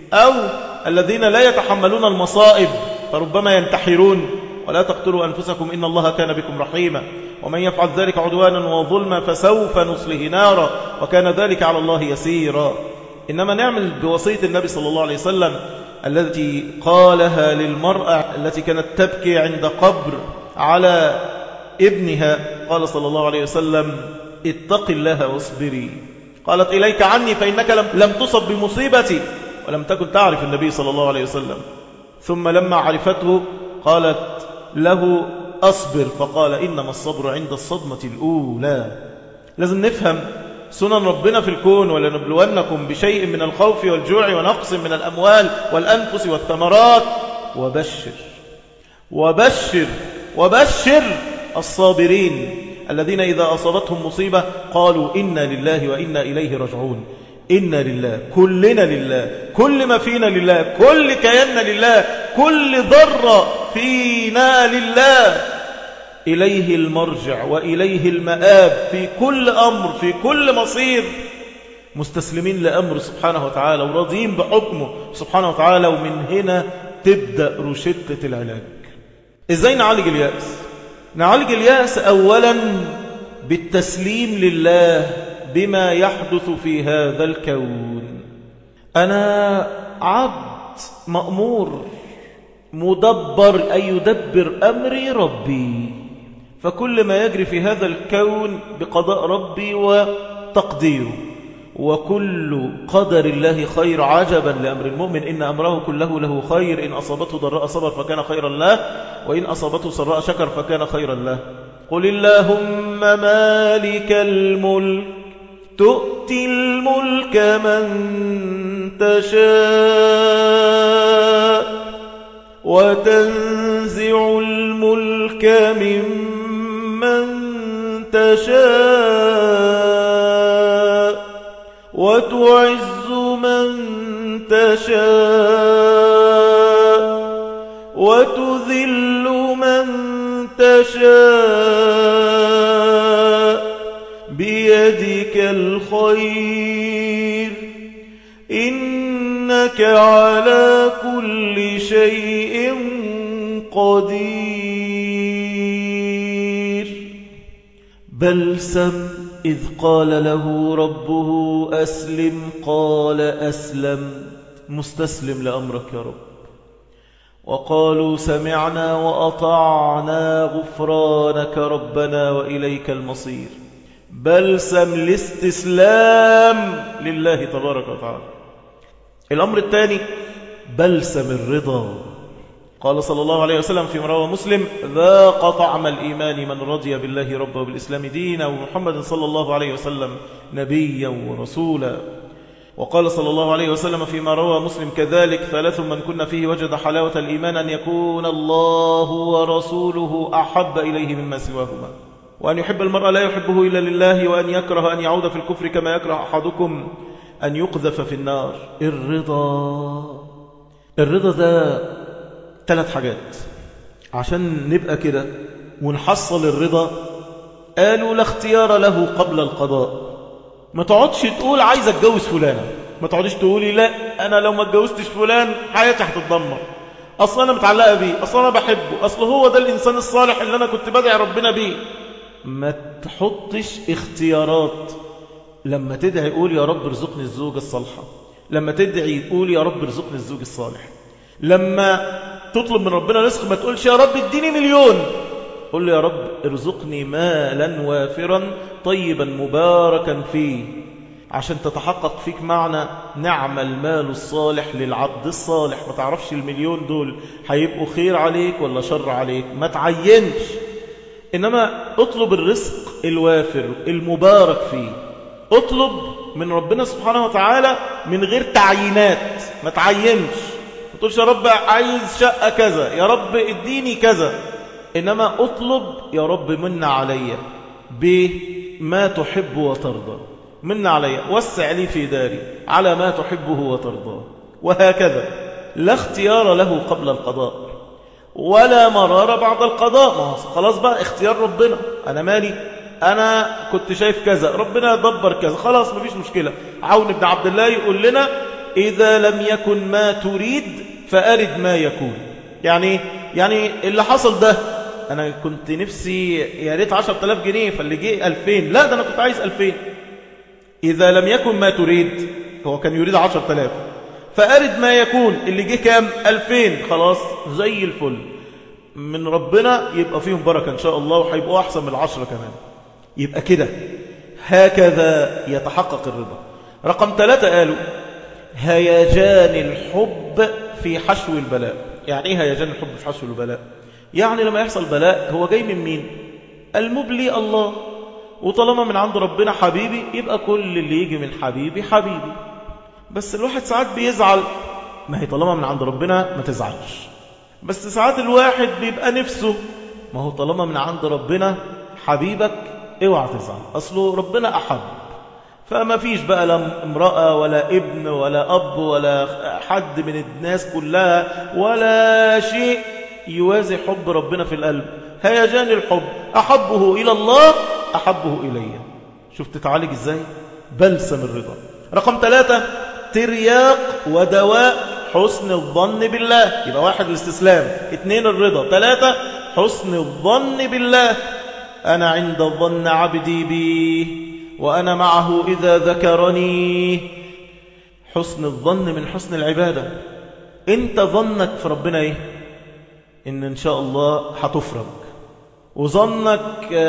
أو الذين لا يتحملون المصائب فربما ينتحرون. ولا تقتلوا أنفسكم إن الله كان بكم رحيما ومن يفعل ذلك عدوانا وظلما فسوف نصله نارا وكان ذلك على الله يسيرا. إنما نعمل بوصية النبي صلى الله عليه وسلم التي قالها للمرأة التي كانت تبكي عند قبر على ابنها. قال صلى الله عليه وسلم اتق الله واصبري. قالت إليك عني فإنك لم, لم تصب بمصيبتي ولم تكن تعرف النبي صلى الله عليه وسلم. ثم لما عرفته قالت له أصبر فقال إنما الصبر عند الصدمة الأولى. لازم نفهم سنن ربنا في الكون. ولنبلونكم بشيء من الخوف والجوع ونقص من الأموال والأنفس والثمرات وبشر وبشر وبشر الصابرين الذين إذا أصابتهم مصيبة قالوا إنا لله وإنا إليه راجعون. إنا لله، كلنا لله، كل ما فينا لله، كل كياننا لله، كل ذرة فينا لله. إليه المرجع وإليه المآب في كل أمر، في كل مصير. مستسلمين لأمر سبحانه وتعالى وراضين بحكمه سبحانه وتعالى. ومن هنا تبدأ روشتة العلاج. إزاي نعالج اليأس؟ نعالج اليأس أولا بالتسليم لله بما يحدث في هذا الكون. أنا عبد مأمور مدبر أي يدبر أمري ربي، فكل ما يجري في هذا الكون بقضاء ربي وتقديره، وكل قدر الله خير. عجبا لأمر المؤمن إن أمره كله له خير، إن أصابته ضراء صبر فكان خيرا له، وإن أصابته سراء شكر فكان خيرا له. قل اللهم مالك الملك تؤتي الملك من تشاء وتنزع الملك ممن تشاء وتعز من تشاء وتذل من تشاء بيدك الخير إنك على كل شيء قدير. بلسم إذ قال له ربه أسلم قال أسلم، مستسلم لأمرك يا رب. وقالوا سمعنا وأطعنا غفرانك ربنا وإليك المصير. بلسم الاستسلام لله تبارك وتعالى. الأمر الثاني بلسم الرضا. قال صلى الله عليه وسلم في رواه مسلم ذاق طعم الإيمان من رضي بالله ربا وبالإسلام دينا ومحمد صلى الله عليه وسلم نبيا ورسولا. وقال صلى الله عليه وسلم فيما روى مسلم كذلك ثلاث من كنا فيه وجد حلاوة الإيمان أن يكون الله ورسوله أحب إليه مما سواهما، وأن يحب المرء لا يحبه إلا لله، وأن يكره أن يعود في الكفر كما يكره أحدكم أن يقذف في النار. الرضا الرضا ده ثلاث حاجات عشان نبقى كده ونحصل الرضا. قالوا لا اختيار له قبل القضاء. ما تقعدش تقول عايز اتجوز فلانة، ما تقعدش تقولي لا أنا لو ما اتجوزتش فلان حياتي هتتدمر، أصلا أنا متعلقة بيه، أصلا أنا بحبه، أصلا هو ده الإنسان الصالح اللي أنا كنت بدعي ربنا بيه. ما تحطش اختيارات. لما تدعي قول يا رب ارزقني الزوجة الصالحة، لما تدعي قول يا رب ارزقني الزوج الصالح. لما تطلب من ربنا رزق ما تقولش يا رب اديني مليون، قل يا رب ارزقني مالا وافرا طيبا مباركا فيه، عشان تتحقق فيك معنى نعم المال الصالح للعبد الصالح. ما تعرفش المليون دول هيبقوا خير عليك ولا شر عليك، ما تعينش، إنما اطلب الرزق الوافر المبارك فيه. اطلب من ربنا سبحانه وتعالى من غير تعيينات، ما تعينش، ما تقولش يا رب عايز شقة كذا، يا رب اديني كذا، إنما اطلب يا رب من علي بما تحب وترضى، من علي وسع لي في داري على ما تحبه وترضى. وهكذا لا اختيار له قبل القضاء ولا مرار بعد القضاء. ما خلاص بقى اختيار ربنا، أنا مالي، أنا كنت شايف كذا، ربنا دبر كذا، خلاص مفيش مشكلة. عون بن عبد الله يقول لنا إذا لم يكن ما تريد فأرد ما يكون. يعني يعني اللي حصل ده أنا كنت نفسي يا ريت عشرة آلاف جنيه فاللي جه ألفين، لا ده أنا كنت عايز ألفين. إذا لم يكن ما تريد، هو كان يريد عشرة آلاف، فأرد ما يكون، اللي جه كام؟ ألفين، خلاص زي الفل من ربنا، يبقى فيهم بركة إن شاء الله وهيبقوا أحسن من العشرة كمان. يبقى كده هكذا يتحقق الرضا. رقم ثلاثة قالوا هيجان الحب في حشو البلاء. يعني إيه هيجان الحب في حشو البلاء؟ يعني لما يحصل بلاء هو جاي من مين؟ المبلي الله، وطالما من عند ربنا حبيبي يبقى كل اللي يجي من حبيبي حبيبي. بس الواحد ساعات بيزعل، ما هي طالما من عند ربنا ما تزعلش. بس ساعات الواحد بيبقى نفسه، ما هو طالما من عند ربنا حبيبك اوعى تزعل، أصله ربنا أحب. فما فيش بقى لا امرأة ولا ابن ولا أب ولا حد من الناس كلها ولا شيء يوازي حب ربنا في القلب. هيجان الحب، أحبه إلى الله أحبه إلي. شوف تتعالج إزاي؟ بلسم الرضا. رقم ثلاثة ترياق ودواء حسن الظن بالله. يبقى واحد الاستسلام، اثنين الرضا، ثلاثة حسن الظن بالله. أنا عند ظن عبدي بي وأنا معه إذا ذكرني. حسن الظن من حسن العبادة. انت ظنك في ربنا ايه؟ ان ان شاء الله هتفرج، وظنك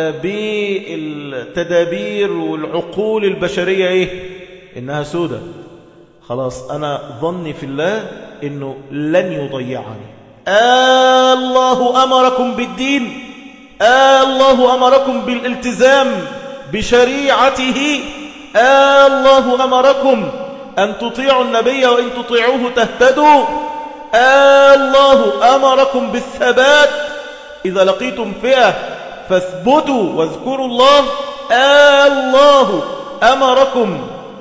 بالتدابير والعقول البشرية ايه؟ انها سودة. خلاص انا ظني في الله انه لن يضيعني. آه الله امركم بالدين، آه الله امركم بالالتزام بشريعته، آه الله امركم ان تطيعوا النبي وان تطيعوه تهتدوا، آه الله امركم بالثبات اذا لقيتم فئة فاثبتوا واذكروا الله، آه الله امركم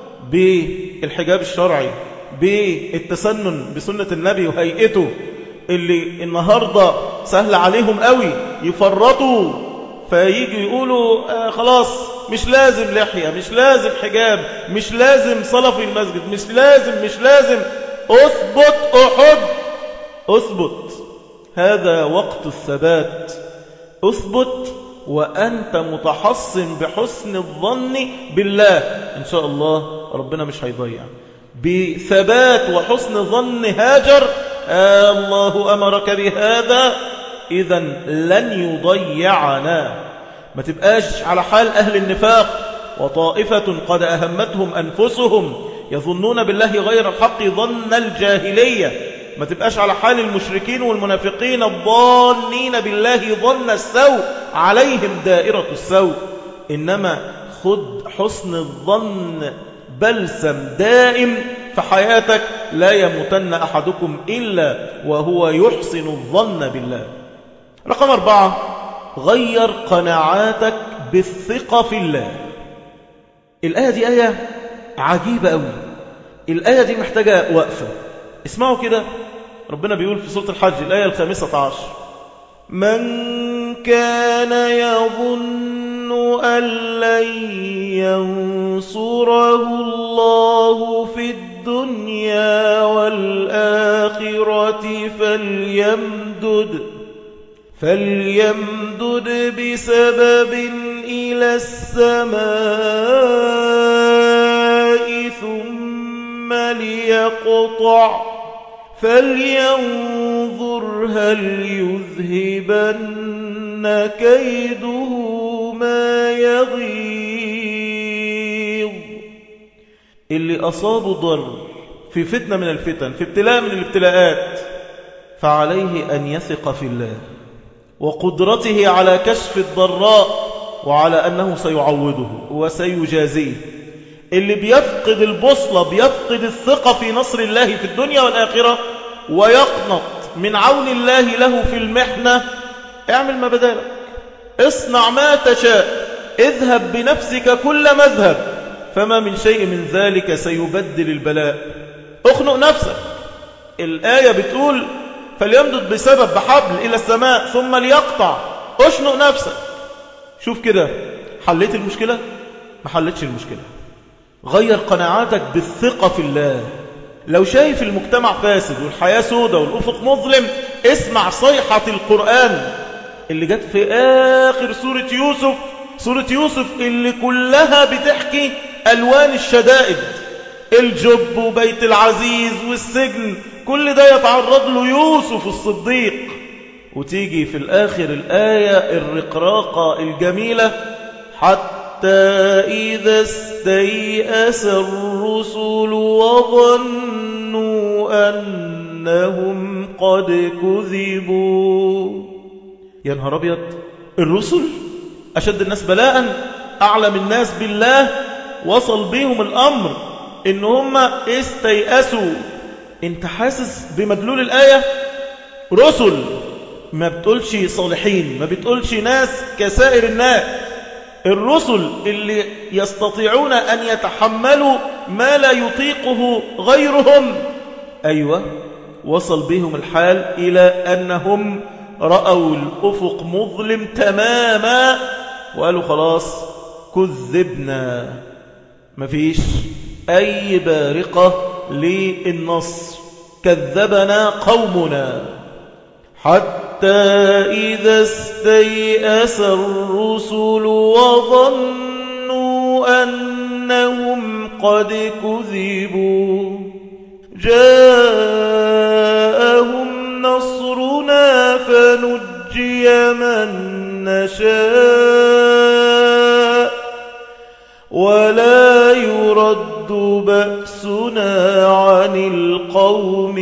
بالحجاب الشرعي، بالتسنن بسنة النبي وهيئته اللي النهاردة سهل عليهم قوي يفرطوا، فييجوا يقولوا آه خلاص مش لازم لحية، مش لازم حجاب، مش لازم صلاة في المسجد، مش لازم مش لازم. اثبت احد، اثبت، هذا وقت الثبات. اثبت وأنت متحصن بحسن الظن بالله، إن شاء الله ربنا مش هيضيع. بثبات وحسن ظن هاجر، آه الله أمرك بهذا إذا لن يضيعنا. ما تبقاش على حال أهل النفاق، وطائفة قد أهمتهم أنفسهم يظنون بالله غير الحق ظن الجاهلية. ما تبقاش على حال المشركين والمنافقين الظانين بالله ظن السوء، عليهم دائرة السوء. إنما خذ حسن الظن بلسم دائم في حياتك، لا يموتن أحدكم إلا وهو يحسن الظن بالله. رقم أربعة غير قناعاتك بالثقة في الله. الآية دي آية عجيبة أوي. الآية دي محتاجة وقفة. اسمعوا كده، ربنا بيقول في سورة الحج الآية الخامسة عشر: من كان يظن أن لن ينصره الله في الدنيا والآخرة فليمدد فليمدد بسبب إلى السماء ثم ليقطع فلينظر هل يذهبن كيده ما يغيظ. اللي أصابه ضر في فتنة من الفتن، في ابتلاء من الابتلاءات، فعليه أن يثق في الله وقدرته على كشف الضراء، وعلى أنه سيعوضه وسيجازيه. اللي بيفقد البصلة، بيفقد الثقة في نصر الله في الدنيا والآخرة، ويقنط من عون الله له في المحنة، اعمل ما بدالك، اصنع ما تشاء، اذهب بنفسك كل مذهب، فما من شيء من ذلك سيبدل البلاء. اخنق نفسك. الآية بتقول فليمدد بسبب بحبل إلى السماء ثم ليقطع. اشنق نفسك. شوف كده، حليت المشكلة؟ ما حلتش المشكلة. غير قناعاتك بالثقة في الله. لو شايف المجتمع فاسد والحياة سودة والأفق مظلم، اسمع صيحة القرآن اللي جت في آخر سورة يوسف. سورة يوسف اللي كلها بتحكي ألوان الشدائد، الجب وبيت العزيز والسجن، كل ده يتعرض له يوسف الصديق. وتيجي في الآخر الآية الرقراقة الجميلة: حتى إذا استيأس الرسل وظنوا أنهم قد كذبوا. يا نهار أبيض، الرسل أشد الناس بلاءً، أعلم الناس بالله، وصل بهم الأمر إن هم استيأسوا. انت حاسس بمدلول الآية؟ رسل، ما بتقولش صالحين، ما بتقولش ناس كسائر الناس. الرسل اللي يستطيعون أن يتحملوا ما لا يطيقه غيرهم. أيوة، وصل بهم الحال إلى أنهم رأوا الأفق مظلم تماما وقالوا خلاص كذبنا، مفيش أي بارقة للنصر، كذبنا قومنا. حتى إذا استيأس الرسل وظنوا أنهم قد كذبوا جاءهم نصرنا فنجي من نشاء ولا يرد بأسنا عن القوم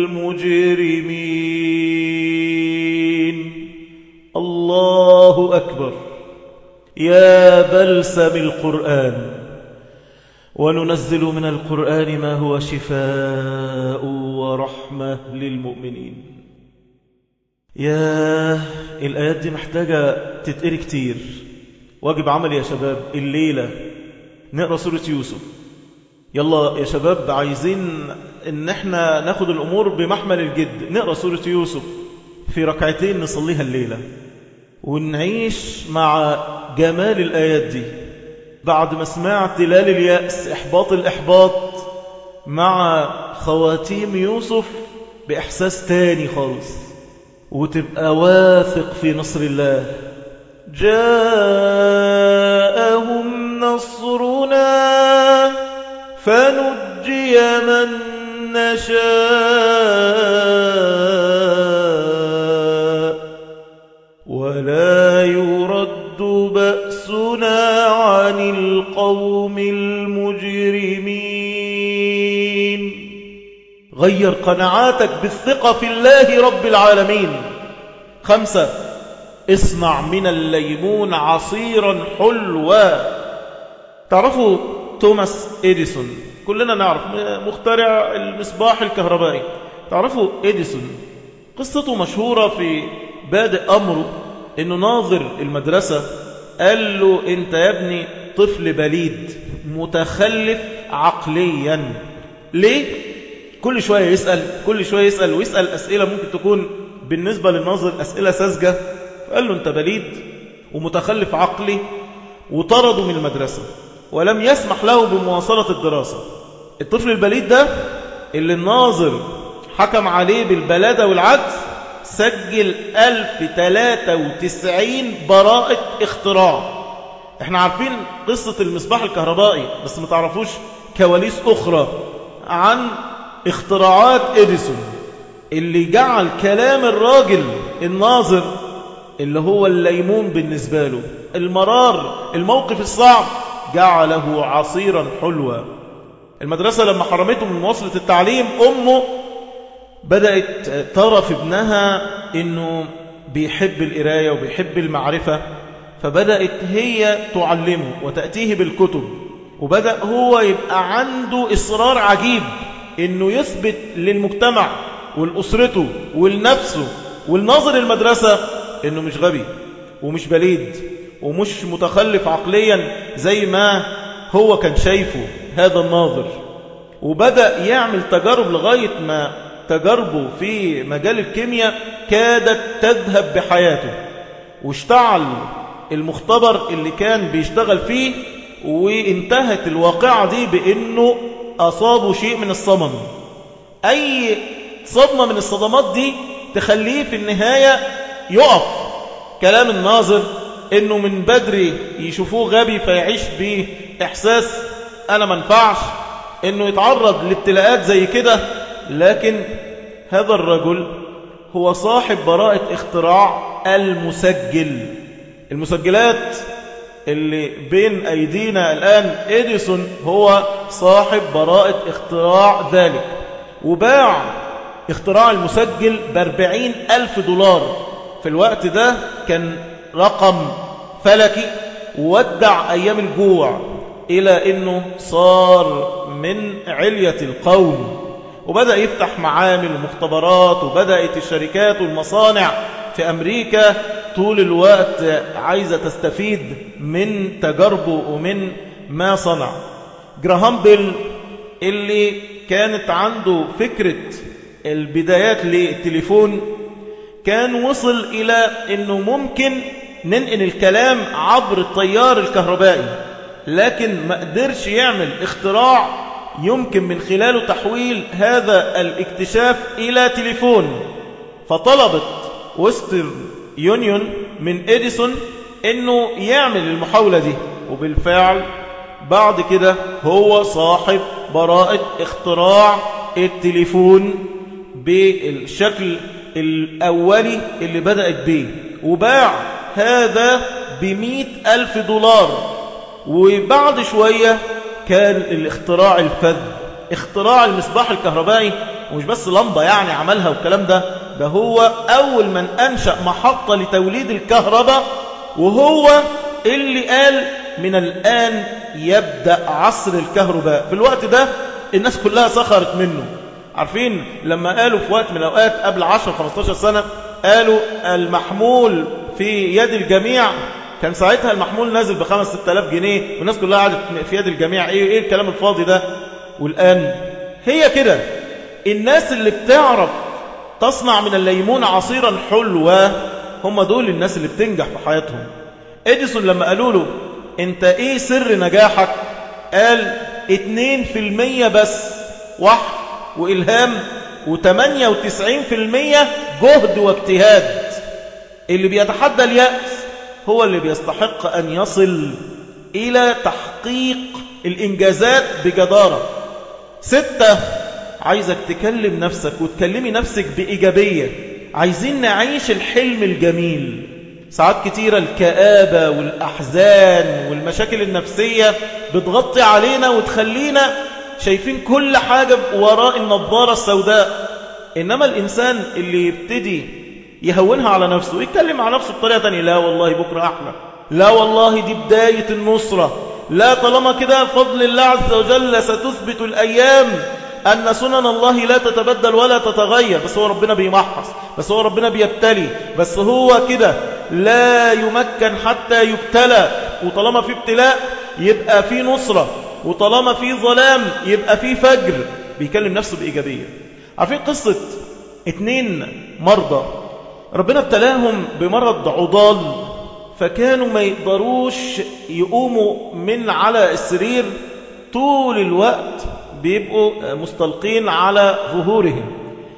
المجرمين. الله أكبر. يا بلسم القرآن، وننزل من القرآن ما هو شفاء ورحمة للمؤمنين. يا الآيات دي محتاجة تتقري كتير. واجب عمل يا شباب الليلة نقرأ سورة يوسف. يلا يا شباب، عايزين ان احنا ناخد الامور بمحمل الجد. نقرأ سورة يوسف في ركعتين نصليها الليلة، ونعيش مع جمال الآيات دي بعد ما سمعت تلال اليأس، إحباط الإحباط، مع خواتيم يوسف بإحساس تاني خالص، وتبقى واثق في نصر الله. جاءهم نصرنا فنجي من نشاء ولا يرد بأسنا عن القوم المجرمين. غير قناعاتك بالثقة في الله رب العالمين. خمسة، اصنع من الليمون عصيرا حلوا. تعرفوا توماس إديسون؟ كلنا نعرف، مخترع المصباح الكهربائي. تعرفوا إديسون؟ قصته مشهورة في بادئ أمره إنه ناظر المدرسة قال له: أنت يا ابني طفل بليد متخلف عقليا. ليه؟ كل شوية يسأل كل شوية يسأل ويسأل أسئلة ممكن تكون بالنسبة للناظر أسئلة ساذجة. فقال له: أنت بليد ومتخلف عقلي. وطرده من المدرسة ولم يسمح له بمواصلة الدراسة. الطفل البليد ده اللي الناظر حكم عليه بالبلادة والعجز سجل ألف وثلاثة وتسعين براءة اختراع. احنا عارفين قصة المصباح الكهربائي، بس ما تعرفوش كواليس أخرى عن اختراعات إديسون اللي جعل كلام الراجل الناظر اللي هو الليمون بالنسبة له، المرار، الموقف الصعب، جعله عصيرا حلوا. المدرسة لما حرمته من مواصلة التعليم، أمه بدأت ترى في ابنها إنه بيحب القراية وبيحب المعرفة، فبدأت هي تعلمه وتأتيه بالكتب، وبدأ هو يبقى عنده إصرار عجيب إنه يثبت للمجتمع ولأسرته ولنفسه ولناظر المدرسة إنه مش غبي ومش بليد ومش متخلف عقليا زي ما هو كان شايفه هذا الناظر. وبدأ يعمل تجارب لغاية ما تجاربه في مجال الكيمياء كادت تذهب بحياته، واشتعل المختبر اللي كان بيشتغل فيه، وانتهت الواقعة دي بأنه أصابه شيء من الصمم. أي صدمة من الصدمات دي تخليه في النهاية يقف. كلام الناظر إنه من بدري يشوفوه غبي فيعيش بإحساس أنا منفعش، إنه يتعرض لابتلاءات زي كده. لكن هذا الرجل هو صاحب براءة اختراع المسجل. المسجلات اللي بين أيدينا الآن، إديسون هو صاحب براءة اختراع ذلك، وباع اختراع المسجل بأربعين ألف دولار. في الوقت ده كان رقم فلكي، وودع أيام الجوع إلى أنه صار من علية القوم، وبدأ يفتح معامل ومختبرات، وبدأت الشركات والمصانع في أمريكا طول الوقت عايزة تستفيد من تجاربه ومن ما صنع. جراهام بيل اللي كانت عنده فكرة البدايات للتليفون كان وصل إلى أنه ممكن ننقل الكلام عبر التيار الكهربائي، لكن ما قدرش يعمل اختراع يمكن من خلاله تحويل هذا الاكتشاف إلى تليفون. فطلبت ويسترن يونيون من إديسون أنه يعمل المحاولة دي، وبالفعل بعد كده هو صاحب براءة اختراع التليفون بالشكل الأولي اللي بدأت به، وباع هذا بمئة ألف دولار. وبعد شوية كان الاختراع الفذ، اختراع المصباح الكهربائي، ومش بس لمبة يعني عملها والكلام ده، ده هو أول من أنشأ محطة لتوليد الكهرباء، وهو اللي قال من الآن يبدأ عصر الكهرباء. في الوقت ده الناس كلها سخرت منه. عارفين لما قالوا في وقت من الأوقات قبل عشر خمستاشر سنة، قالوا المحمول في يد الجميع، كان ساعتها المحمول نازل بخمس ست آلاف جنيه، والناس كلها قعدت في يد الجميع، ايه ايه الكلام الفاضي ده. والآن هي كده، الناس اللي بتعرف تصنع من الليمون عصيرا حلوة هم دول الناس اللي بتنجح في حياتهم. إديسون لما قالوا له انت ايه سر نجاحك، قال اتنين في المية بس وحي وإلهام، وتمانية وتسعين في المية جهد واجتهاد. اللي بيتحدى اليأس هو اللي بيستحق أن يصل إلى تحقيق الإنجازات بجدارة. ستة، عايزك تكلم نفسك وتكلمي نفسك بإيجابية. عايزين نعيش الحلم الجميل. ساعات كتيرة الكآبة والأحزان والمشاكل النفسية بتغطي علينا وتخلينا شايفين كل حاجة وراء النظارة السوداء. إنما الإنسان اللي يبتدي يهونها على نفسه ويتكلم مع نفسه بطريقة تانية، لا والله بكرة أحلى، لا والله دي بداية النصرة، لا طالما كده فضل الله عز وجل ستثبت الأيام أن سنن الله لا تتبدل ولا تتغير، بس هو ربنا بيمحص، بس هو ربنا بيبتلي، بس هو كده لا يمكن حتى يبتلى، وطالما في ابتلاء يبقى في نصرة، وطالما في ظلام يبقى في فجر. بيكلم نفسه بإيجابية. عارفين قصة اتنين مرضى ربنا ابتلاهم بمرض عضال، فكانوا ما يقدروش يقوموا من على السرير، طول الوقت بيبقوا مستلقين على ظهورهم.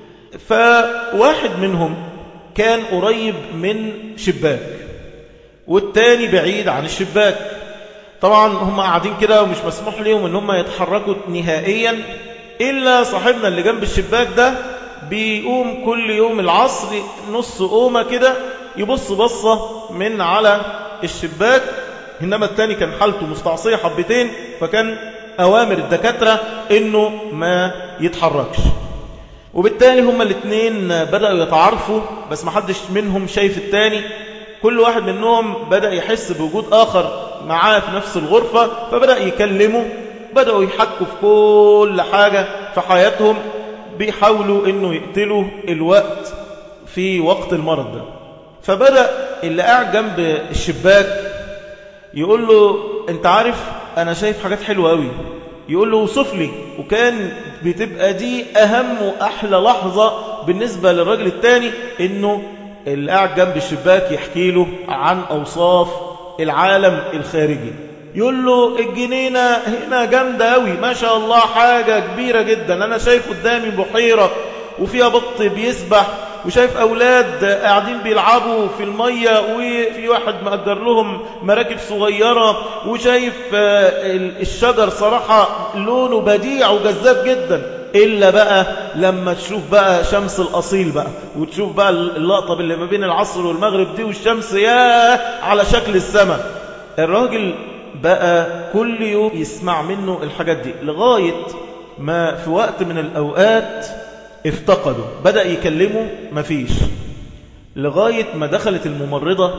فواحد منهم كان قريب من شباك والتاني بعيد عن الشباك. طبعا هم قاعدين كده ومش مسموح لهم ان هم يتحركوا نهائيا، إلا صاحبنا اللي جنب الشباك ده بيقوم كل يوم العصر نص قومة كده يبص بصة من على الشباك، إنما التاني كان حالته مستعصية حبتين، فكان أوامر الدكاترة إنه ما يتحركش. وبالتالي هما الاثنين بدأوا يتعارفوا، بس ما حدش منهم شايف التاني. كل واحد منهم بدأ يحس بوجود آخر معاه في نفس الغرفة، فبدأ يكلموا، بدأوا يحكوا في كل حاجة في حياتهم، بيحاولوا إنه يقتلوا الوقت في وقت المرض ده. فبدأ اللي قاعد جنب الشباك يقول له أنت عارف أنا شايف حاجات حلوة قوي. يقول له وصف لي. وكان بتبقى دي أهم وأحلى لحظة بالنسبة للراجل التاني، إنه اللي قاعد جنب الشباك يحكي له عن أوصاف العالم الخارجي. يقول له الجنينة هنا جامدة قوي ما شاء الله، حاجة كبيرة جدا، أنا شايف قدامي بحيرة وفيها بط بيسبح، وشايف أولاد قاعدين بيلعبوا في المية، وفي واحد مأجر لهم مراكب صغيرة، وشايف الشجر صراحة لونه بديع وجذاب جدا. إلا بقى لما تشوف بقى شمس الأصيل بقى، وتشوف بقى اللقطة اللي ما بين العصر والمغرب دي، والشمس يا على شكل السماء. الراجل بقى كل يوم يسمع منه الحاجات دي، لغاية ما في وقت من الأوقات افتقدوا، بدأ يكلمه مفيش، لغاية ما دخلت الممرضة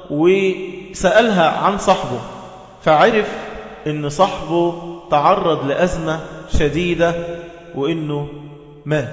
وسألها عن صاحبه، فعرف ان صاحبه تعرض لأزمة شديدة وانه مات.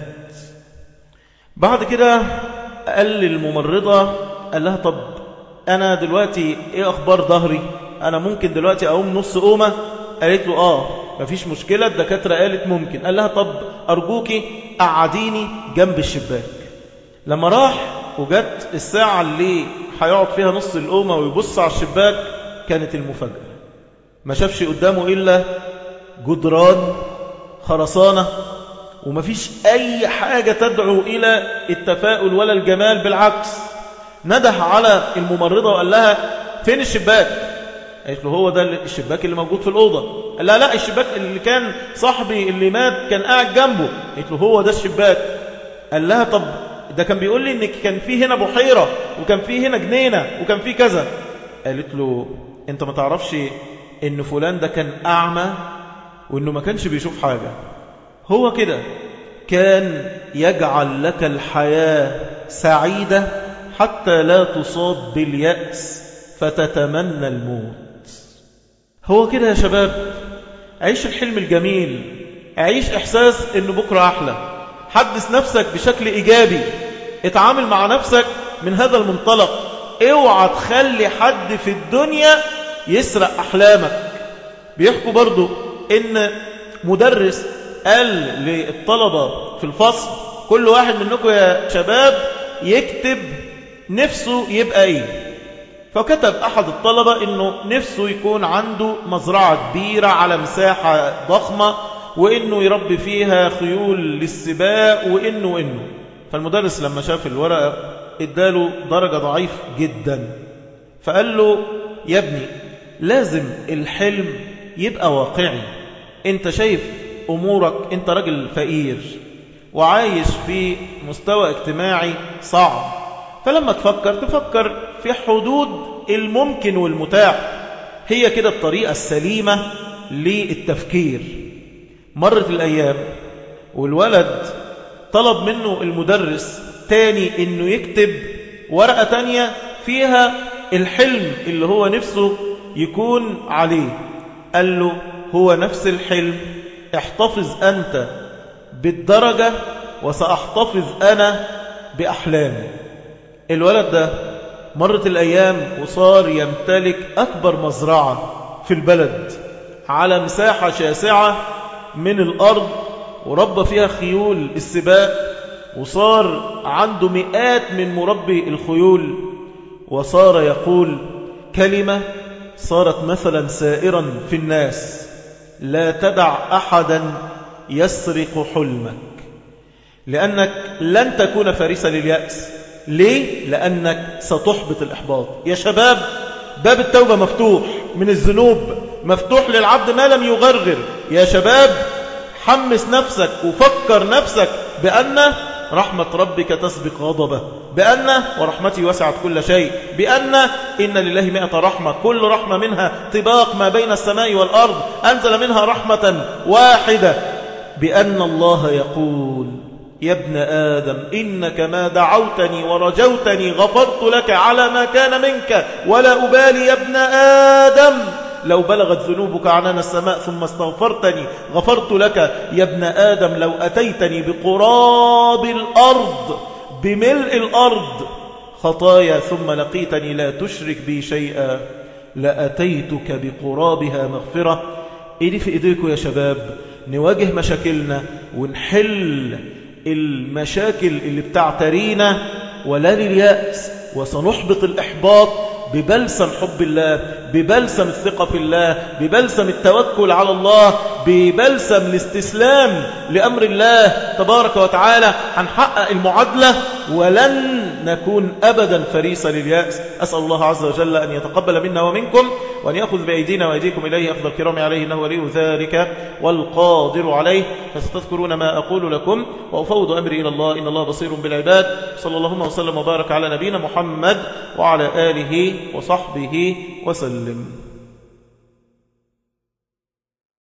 بعد كده قال للممرضة، قال لها طب انا دلوقتي ايه اخبار ظهري، انا ممكن دلوقتي اقوم نص قومة؟ قالت له اه مفيش مشكلة، الدكاترة قالت ممكن. قال لها طب أرجوكي قعديني جنب الشباك. لما راح وجت الساعة اللي هيقعد فيها نص القومة ويبص على الشباك، كانت المفاجأة، ما شافش قدامه إلا جدران خرسانة، ومفيش أي حاجة تدعو إلى التفاؤل ولا الجمال، بالعكس. نده على الممرضة وقال لها فين الشباك؟ قالت له هو ده الشباك اللي موجود في الأوضة. قال لها لا، الشباك اللي كان صاحبي اللي مات كان قاعد جنبه. قالت له هو ده الشباك. قال لها طب ده كان بيقول لي إن كان فيه هنا بحيرة، وكان فيه هنا جنينة، وكان فيه كذا. قالت له انت ما تعرفش ان فلان ده كان أعمى، وانه ما كانش بيشوف حاجة. هو كده كان يجعل لك الحياة سعيدة حتى لا تصاب باليأس فتتمنى الموت. هو كده يا شباب، عيش الحلم الجميل، عيش إحساس إن بكرة أحلى، حدث نفسك بشكل إيجابي، اتعامل مع نفسك من هذا المنطلق. اوعى تخلي حد في الدنيا يسرق أحلامك. بيحكوا برضو إن مدرس قال للطلبة في الفصل كل واحد منكم يا شباب يكتب نفسه يبقى إيه. فكتب أحد الطلبة إنه نفسه يكون عنده مزرعة كبيرة على مساحة ضخمة، وإنه يربي فيها خيول للسباق، وإنه وإنه. فالمدرس لما شاف الورقة اداله درجة ضعيف جدا، فقال له يا ابني لازم الحلم يبقى واقعي. انت شايف أمورك، انت راجل فقير وعايش في مستوى اجتماعي صعب، فلما تفكر تفكر في حدود الممكن والمتاح. هي كده الطريقة السليمة للتفكير. مرت الأيام والولد طلب منه المدرس تاني انه يكتب ورقة تانية فيها الحلم اللي هو نفسه يكون عليه. قال له هو نفس الحلم، احتفظ أنت بالدرجة وسأحتفظ أنا بأحلامي. الولد ده مرت الأيام وصار يمتلك أكبر مزرعة في البلد على مساحة شاسعة من الأرض، وربى فيها خيول السباق، وصار عنده مئات من مربي الخيول. وصار يقول كلمة صارت مثلا سائرا في الناس: لا تدع أحدا يسرق حلمك، لأنك لن تكون فارسا لليأس. ليه؟ لأنك ستحبط الإحباط. يا شباب، باب التوبة مفتوح من الذنوب، مفتوح للعبد ما لم يغرغر. يا شباب، حمس نفسك وفكر نفسك بأن رحمة ربك تسبق غضبه، بأن ورحمتي وسعت كل شيء، بأن إن لله مئة رحمة، كل رحمة منها طباق ما بين السماء والأرض، أنزل منها رحمة واحدة، بأن الله يقول يا ابن آدم إنك ما دعوتني ورجوتني غفرت لك على ما كان منك ولا أبالي. يا ابن آدم لو بلغت ذنوبك عنان السماء ثم استغفرتني غفرت لك. يا ابن آدم لو أتيتني بقراب الأرض، بملء الأرض خطايا، ثم لقيتني لا تشرك بي شيئا، لأتيتك بقرابها مغفرة. إيدي في إيديكم يا شباب، نواجه مشاكلنا ونحل المشاكل اللي بتعترينا، ولا لليأس، وسنحبط الإحباط ببلسم حب الله، ببلسم الثقة في الله، ببلسم التوكل على الله، ببلسم الاستسلام لأمر الله تبارك وتعالى، هنحقق المعادلة ولن نكون أبدا فريسة لليأس. أسأل الله عز وجل أن يتقبل منا ومنكم، وأن يأخذ بأيدينا وأيديكم إليه أخذ الكرام عليه، إنه ولي ذلك والقادر عليه. فستذكرون ما أقول لكم وأفوض أمري إلى الله، إن الله بصير بالعباد. صلى اللهم وسلم وبارك على نبينا محمد وعلى آله وصحبه وسلم.